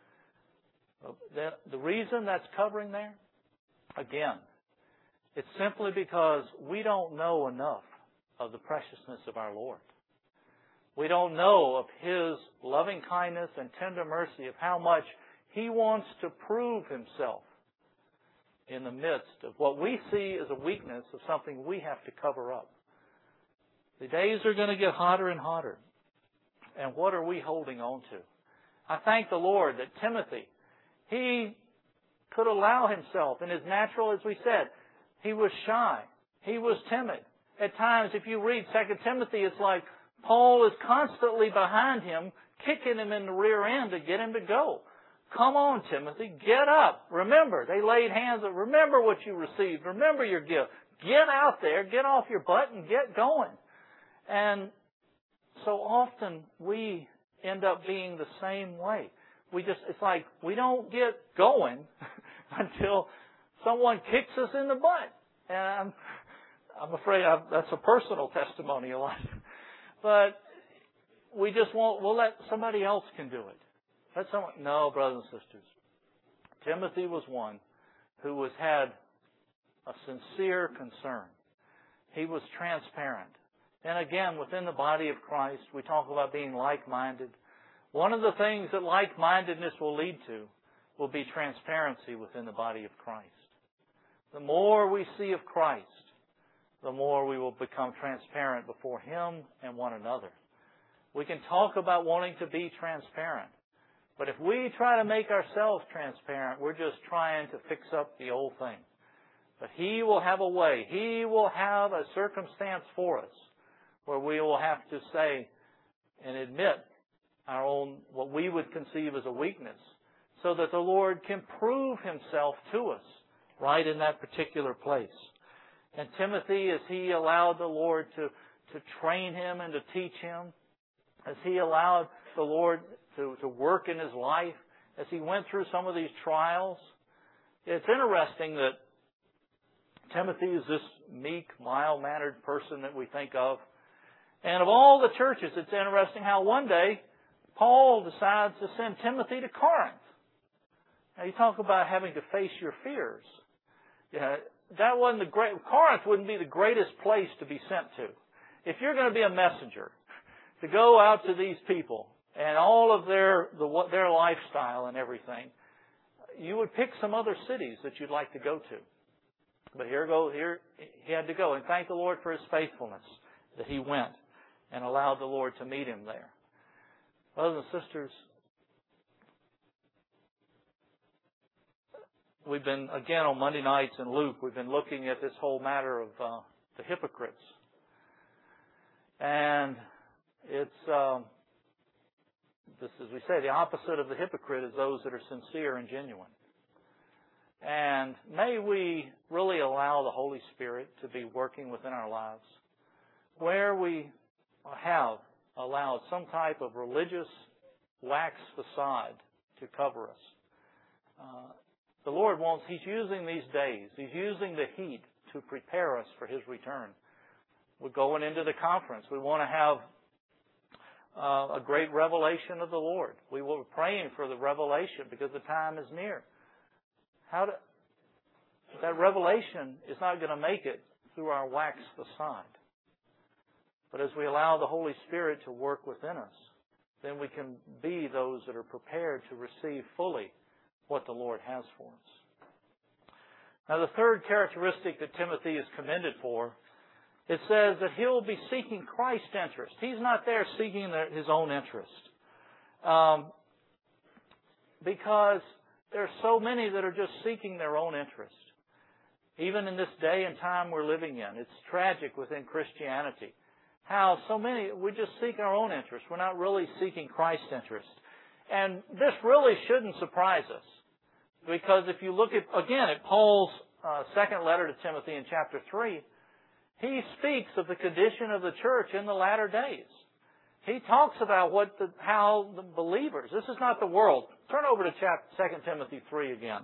The reason that's covering there, again, it's simply because we don't know enough of the preciousness of our Lord. We don't know of His loving kindness and tender mercy, of how much He wants to prove Himself in the midst of what we see as a weakness of something we have to cover up. The days are going to get hotter and hotter. And what are we holding on to? I thank the Lord that Timothy, he could allow himself, in his natural, as we said, he was shy. He was timid. At times, if you read 2 Timothy, it's like Paul is constantly behind him, kicking him in the rear end to get him to go. Come on, Timothy, get up. Remember, they laid hands on, remember what you received. Remember your gift. Get out there, get off your butt and get going. And so often we end up being the same way. It's like we don't get going until someone kicks us in the butt. And I'm afraid that's a personal testimony a lot. But we'll let somebody else can do it. No, brothers and sisters. Timothy was one who had a sincere concern. He was transparent. And again, within the body of Christ, we talk about being like-minded. One of the things that like-mindedness will lead to will be transparency within the body of Christ. The more we see of Christ, the more we will become transparent before Him and one another. We can talk about wanting to be transparent, but if we try to make ourselves transparent, we're just trying to fix up the old thing. But He will have a way. He will have a circumstance for us where we will have to say and admit our own, what we would conceive as a weakness, so that the Lord can prove Himself to us right in that particular place. And Timothy, as he allowed the Lord to train him and to teach him, as he allowed the Lord to work in his life, as he went through some of these trials, it's interesting that Timothy is this meek, mild-mannered person that we think of. And of all the churches, it's interesting how one day Paul decides to send Timothy to Corinth. Now you talk about having to face your fears. That wasn't Corinth wouldn't be the greatest place to be sent to. If you're going to be a messenger, to go out to these people and all of their lifestyle and everything, you would pick some other cities that you'd like to go to. But here he had to go, and thank the Lord for his faithfulness that he went and allowed the Lord to meet him there. Brothers and sisters, we've been, again, on Monday nights in Luke, we've been looking at this whole matter of the hypocrites. And it's, this, as we say, the opposite of the hypocrite is those that are sincere and genuine. And may we really allow the Holy Spirit to be working within our lives where we have allowed some type of religious wax facade to cover us. The Lord wants, He's using these days, He's using the heat to prepare us for His return. We're going into the conference. We want to have a great revelation of the Lord. We were praying for the revelation because the time is near. That revelation is not going to make it through our wax facade. But as we allow the Holy Spirit to work within us, then we can be those that are prepared to receive fully what the Lord has for us. Now, the third characteristic that Timothy is commended for, it says that he'll be seeking Christ's interest. He's not there seeking his own interest. Because there are so many that are just seeking their own interest. Even in this day and time we're living in, it's tragic within Christianity. How so many, we just seek our own interest. We're not really seeking Christ's interest. And this really shouldn't surprise us. Because if you look at Paul's second letter to Timothy in chapter 3, he speaks of the condition of the church in the latter days. He talks about how the believers, this is not the world. Turn over to 2 Timothy 3 again.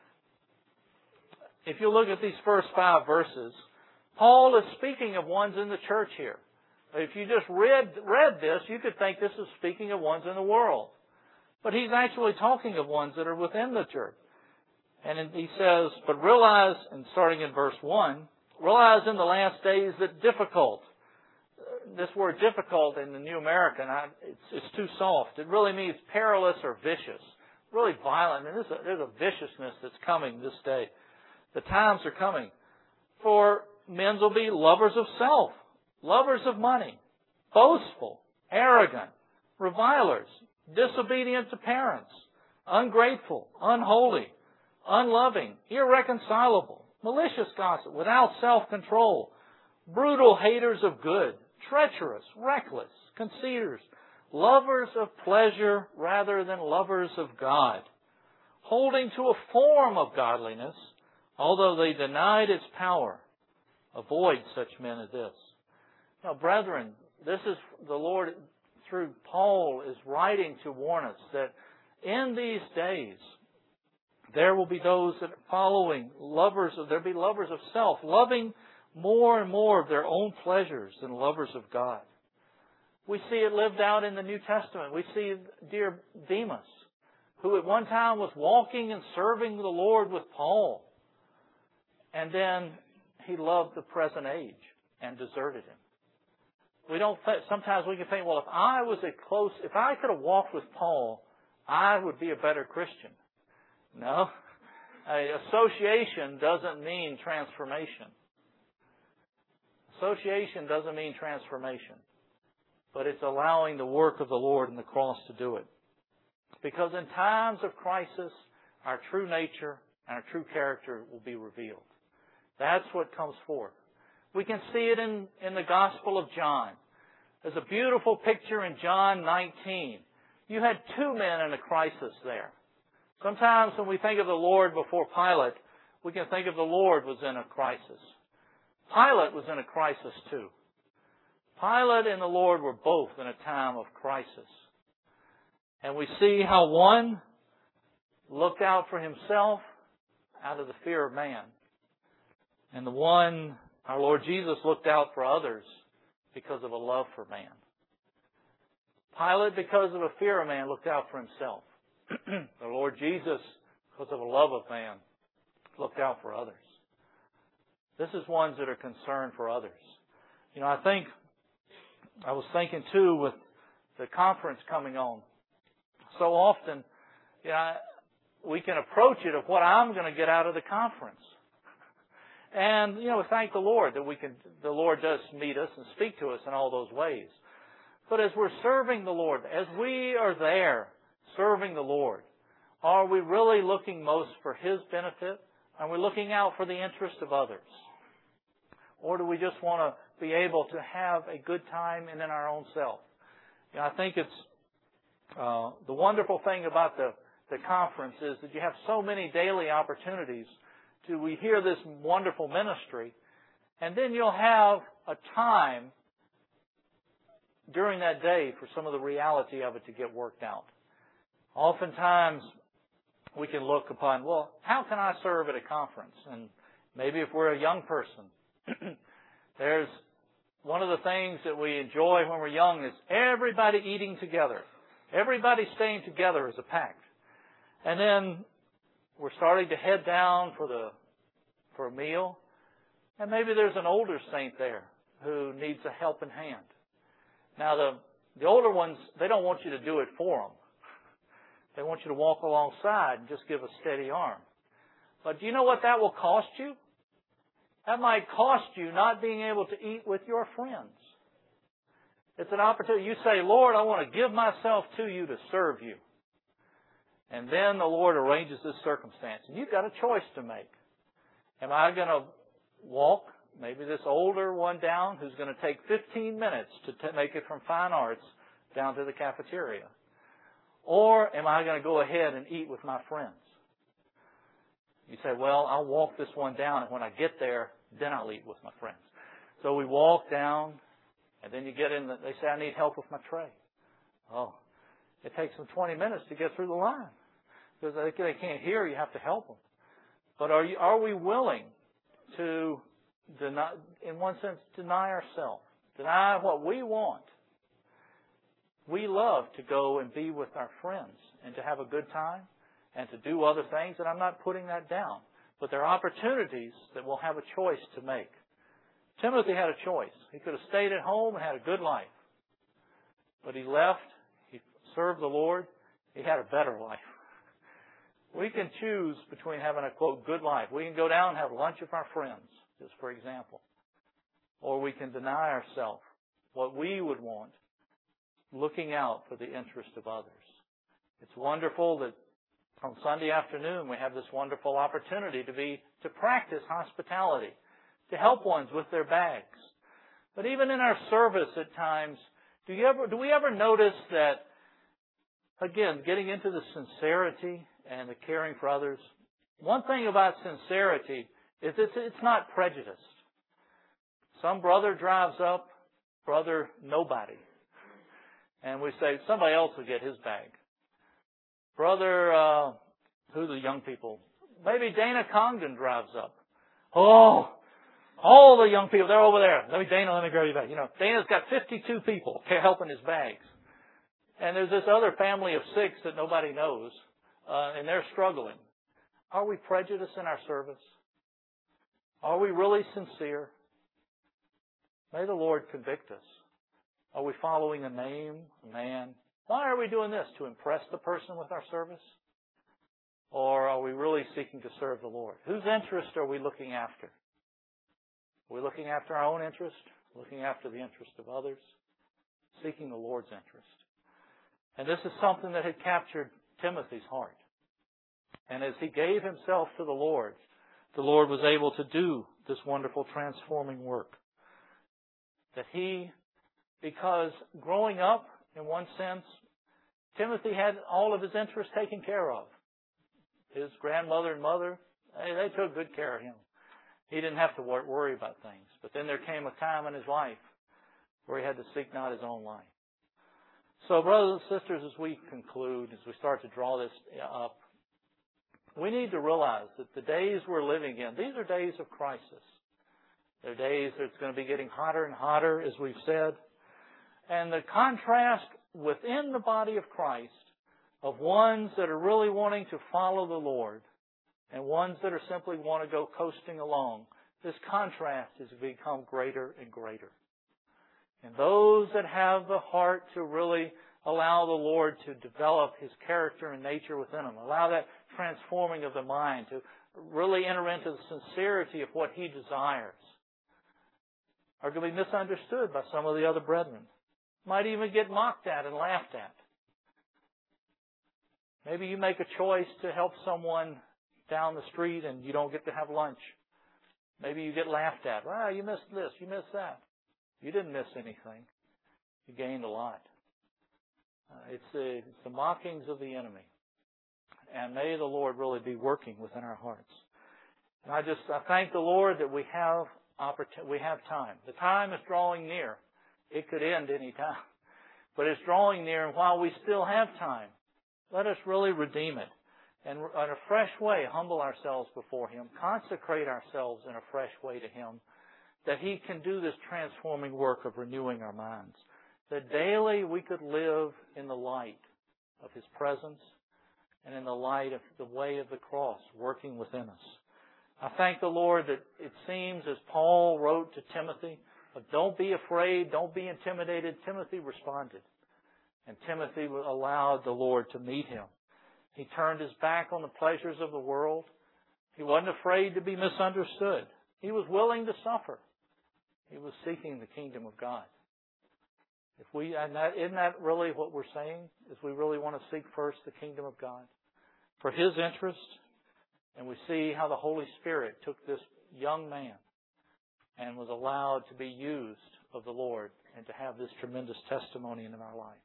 If you look at these first 5 verses, Paul is speaking of ones in the church here. If you just read this, you could think this is speaking of ones in the world. But he's actually talking of ones that are within the church. And he says, but realize, and starting in verse 1, realize in the last days that difficult. This word difficult in the New American, it's too soft. It really means perilous or vicious. Really violent. I mean, there's a viciousness that's coming this day. The times are coming. For men will be lovers of self, lovers of money, boastful, arrogant, revilers, disobedient to parents, ungrateful, unholy, unloving, irreconcilable, malicious gossip, without self-control, brutal haters of good, treacherous, reckless, conceiters, lovers of pleasure rather than lovers of God, holding to a form of godliness, although they denied its power. Avoid such men as this. Now, brethren, this is the Lord, through Paul, is writing to warn us that in these days, there will be those that are following there'll be lovers of self, loving more and more of their own pleasures than lovers of God. We see it lived out in the New Testament. We see dear Demas, who at one time was walking and serving the Lord with Paul. And then he loved the present age and deserted him. Sometimes we can think, well, if I could have walked with Paul, I would be a better Christian. No. Association doesn't mean transformation. Association doesn't mean transformation, but it's allowing the work of the Lord and the cross to do it. Because in times of crisis, our true nature and our true character will be revealed. That's what comes forth. We can see it in the Gospel of John. There's a beautiful picture in John 19. You had two men in a crisis there. Sometimes when we think of the Lord before Pilate, we can think of the Lord was in a crisis. Pilate was in a crisis too. Pilate and the Lord were both in a time of crisis. And we see how one looked out for himself out of the fear of man. And the one, our Lord Jesus, looked out for others because of a love for man. Pilate, because of a fear of man, looked out for himself. The Lord Jesus, because of a love of man, looked out for others. This is ones that are concerned for others. I was thinking too with the conference coming on. So often, we can approach it of what I'm going to get out of the conference. And, thank the Lord that the Lord does meet us and speak to us in all those ways. But as we're serving the Lord, as we are there serving the Lord, are we really looking most for His benefit? Are we looking out for the interest of others? Or do we just want to be able to have a good time and in our own self? I think it's the wonderful thing about the conference is that you have so many daily opportunities we hear this wonderful ministry, and then you'll have a time during that day for some of the reality of it to get worked out. Oftentimes, we can look upon, how can I serve at a conference? And maybe if we're a young person, there's one of the things that we enjoy when we're young is everybody eating together. Everybody staying together as a pack. And then we're starting to head down for a meal. And maybe there's an older saint there who needs a helping hand. Now, the older ones, they don't want you to do it for them. They want you to walk alongside and just give a steady arm. But do you know what that will cost you? That might cost you not being able to eat with your friends. It's an opportunity. You say, Lord, I want to give myself to you to serve you. And then the Lord arranges this circumstance. And you've got a choice to make. Am I going to walk maybe this older one down who's going to take 15 minutes to make it from Fine Arts down to the cafeteria? Or am I going to go ahead and eat with my friends? You say, I'll walk this one down, and when I get there, then I'll eat with my friends. So we walk down, and then you get in, they say, I need help with my tray. Oh, it takes them 20 minutes to get through the line. Because they can't hear, you have to help them. But are we willing to, deny, in one sense, deny ourselves? Deny what we want. We love to go and be with our friends and to have a good time and to do other things, and I'm not putting that down. But there are opportunities that we'll have a choice to make. Timothy had a choice. He could have stayed at home and had a good life. But he left. He served the Lord. He had a better life. We can choose between having a, quote, good life. We can go down and have lunch with our friends, just for example. Or we can deny ourselves what we would want, looking out for the interest of others. It's wonderful that on Sunday afternoon we have this wonderful opportunity to practice hospitality, to help ones with their bags. But even in our service at times, do we ever notice that, again, getting into the sincerity and the caring for others, one thing about sincerity is it's not prejudiced. Some brother drives up, brother nobody. And we say, somebody else will get his bag. Brother, who's the young people? Maybe Dana Congdon drives up. Oh, all the young people, they're over there. Let me grab your bag. Dana's got 52 people helping his bags. And there's this other family of 6 that nobody knows, and they're struggling. Are we prejudiced in our service? Are we really sincere? May the Lord convict us. Are we following a name, a man? Why are we doing this? To impress the person with our service? Or are we really seeking to serve the Lord? Whose interest are we looking after? Are we looking after our own interest? Looking after the interest of others? Seeking the Lord's interest. And this is something that had captured Timothy's heart. And as he gave himself to the Lord was able to do this wonderful transforming work. That because growing up, in one sense, Timothy had all of his interests taken care of. His grandmother and mother, they took good care of him. He didn't have to worry about things. But then there came a time in his life where he had to seek not his own life. So, brothers and sisters, as we conclude, as we start to draw this up, we need to realize that the days we're living in, these are days of crisis. They're days that it's going to be getting hotter and hotter, as we've said. And the contrast within the body of Christ of ones that are really wanting to follow the Lord and ones that are simply want to go coasting along, this contrast has become greater and greater. And those that have the heart to really allow the Lord to develop His character and nature within them, allow that transforming of the mind to really enter into the sincerity of what He desires, are going to be misunderstood by some of the other brethren. Might even get mocked at and laughed at. Maybe you make a choice to help someone down the street and you don't get to have lunch. Maybe you get laughed at. Well, you missed this, you missed that. You didn't miss anything. You gained a lot. It's the mockings of the enemy. And may the Lord really be working within our hearts. And I thank the Lord that we have time. The time is drawing near. It could end any time. But it's drawing near, and while we still have time, let us really redeem it. And in a fresh way, humble ourselves before Him. Consecrate ourselves in a fresh way to Him, that He can do this transforming work of renewing our minds. That daily we could live in the light of His presence and in the light of the way of the cross working within us. I thank the Lord that it seems, as Paul wrote to Timothy, don't be afraid, don't be intimidated. Timothy responded. And Timothy allowed the Lord to meet him. He turned his back on the pleasures of the world. He wasn't afraid to be misunderstood. He was willing to suffer. He was seeking the kingdom of God. Isn't that really what we're saying? Is we really want to seek first the kingdom of God for His interest? And we see how the Holy Spirit took this young man and was allowed to be used of the Lord and to have this tremendous testimony in our life.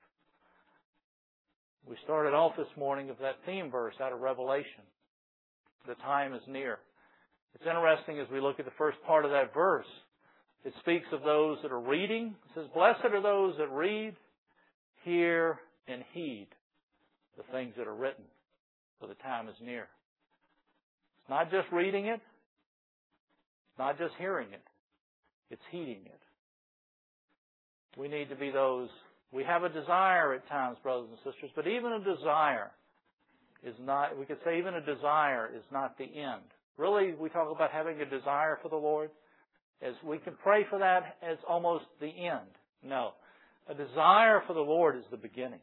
We started off this morning with that theme verse out of Revelation. The time is near. It's interesting as we look at the first part of that verse. It speaks of those that are reading. It says, blessed are those that read, hear, and heed the things that are written, for the time is near. It's not just reading it. It's not just hearing it. It's heeding it. We need to be those. We have a desire at times, brothers and sisters, but even a desire is not, we could say even a desire is not the end. Really, we talk about having a desire for the Lord, as we can pray for that as almost the end. No. A desire for the Lord is the beginning.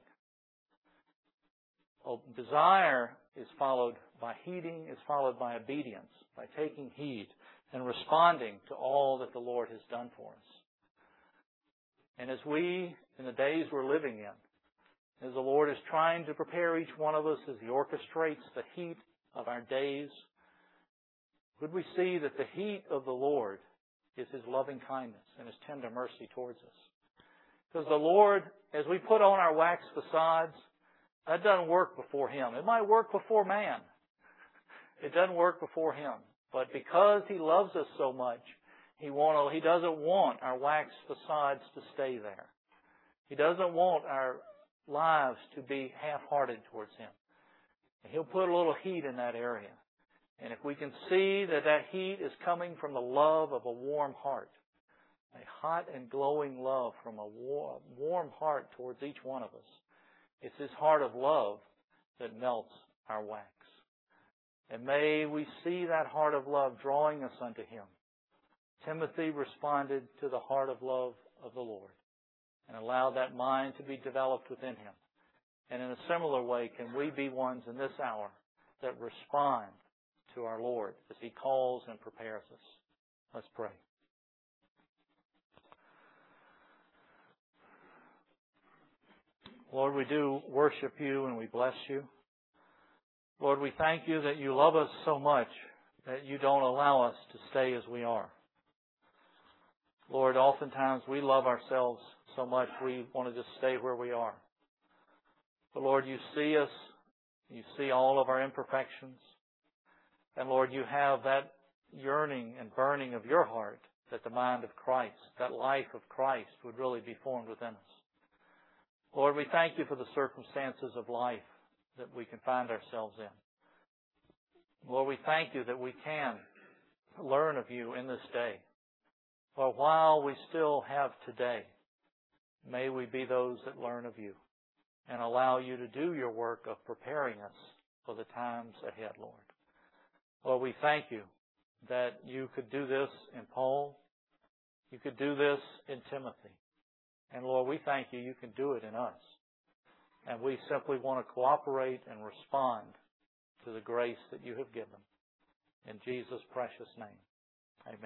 Desire is followed by heeding, is followed by obedience, by taking heed and responding to all that the Lord has done for us. And as we, in the days we're living in, as the Lord is trying to prepare each one of us as He orchestrates the heat of our days, would we see that the heat of the Lord is His loving kindness and His tender mercy towards us. Because the Lord, as we put on our wax facades, that doesn't work before Him. It might work before man. It doesn't work before Him. But because He loves us so much, He doesn't want our wax facades to stay there. He doesn't want our lives to be half-hearted towards Him. And He'll put a little heat in that area. And if we can see that that heat is coming from the love of a warm heart, a hot and glowing love from a warm heart towards each one of us, it's His heart of love that melts our wax. And may we see that heart of love drawing us unto Him. Timothy responded to the heart of love of the Lord and allowed that mind to be developed within him. And in a similar way, can we be ones in this hour that respond to our Lord as He calls and prepares us? Let's pray. Lord, we do worship you and we bless you. Lord, we thank you that you love us so much that you don't allow us to stay as we are. Lord, oftentimes we love ourselves so much we want to just stay where we are. But Lord, you see us. You see all of our imperfections. And Lord, you have that yearning and burning of your heart that the mind of Christ, that life of Christ would really be formed within us. Lord, we thank you for the circumstances of life that we can find ourselves in. Lord, we thank you that we can learn of you in this day. But while we still have today, may we be those that learn of you and allow you to do your work of preparing us for the times ahead, Lord. Lord, we thank you that you could do this in Paul. You could do this in Timothy. And Lord, we thank you you can do it in us. And we simply want to cooperate and respond to the grace that you have given. In Jesus' precious name.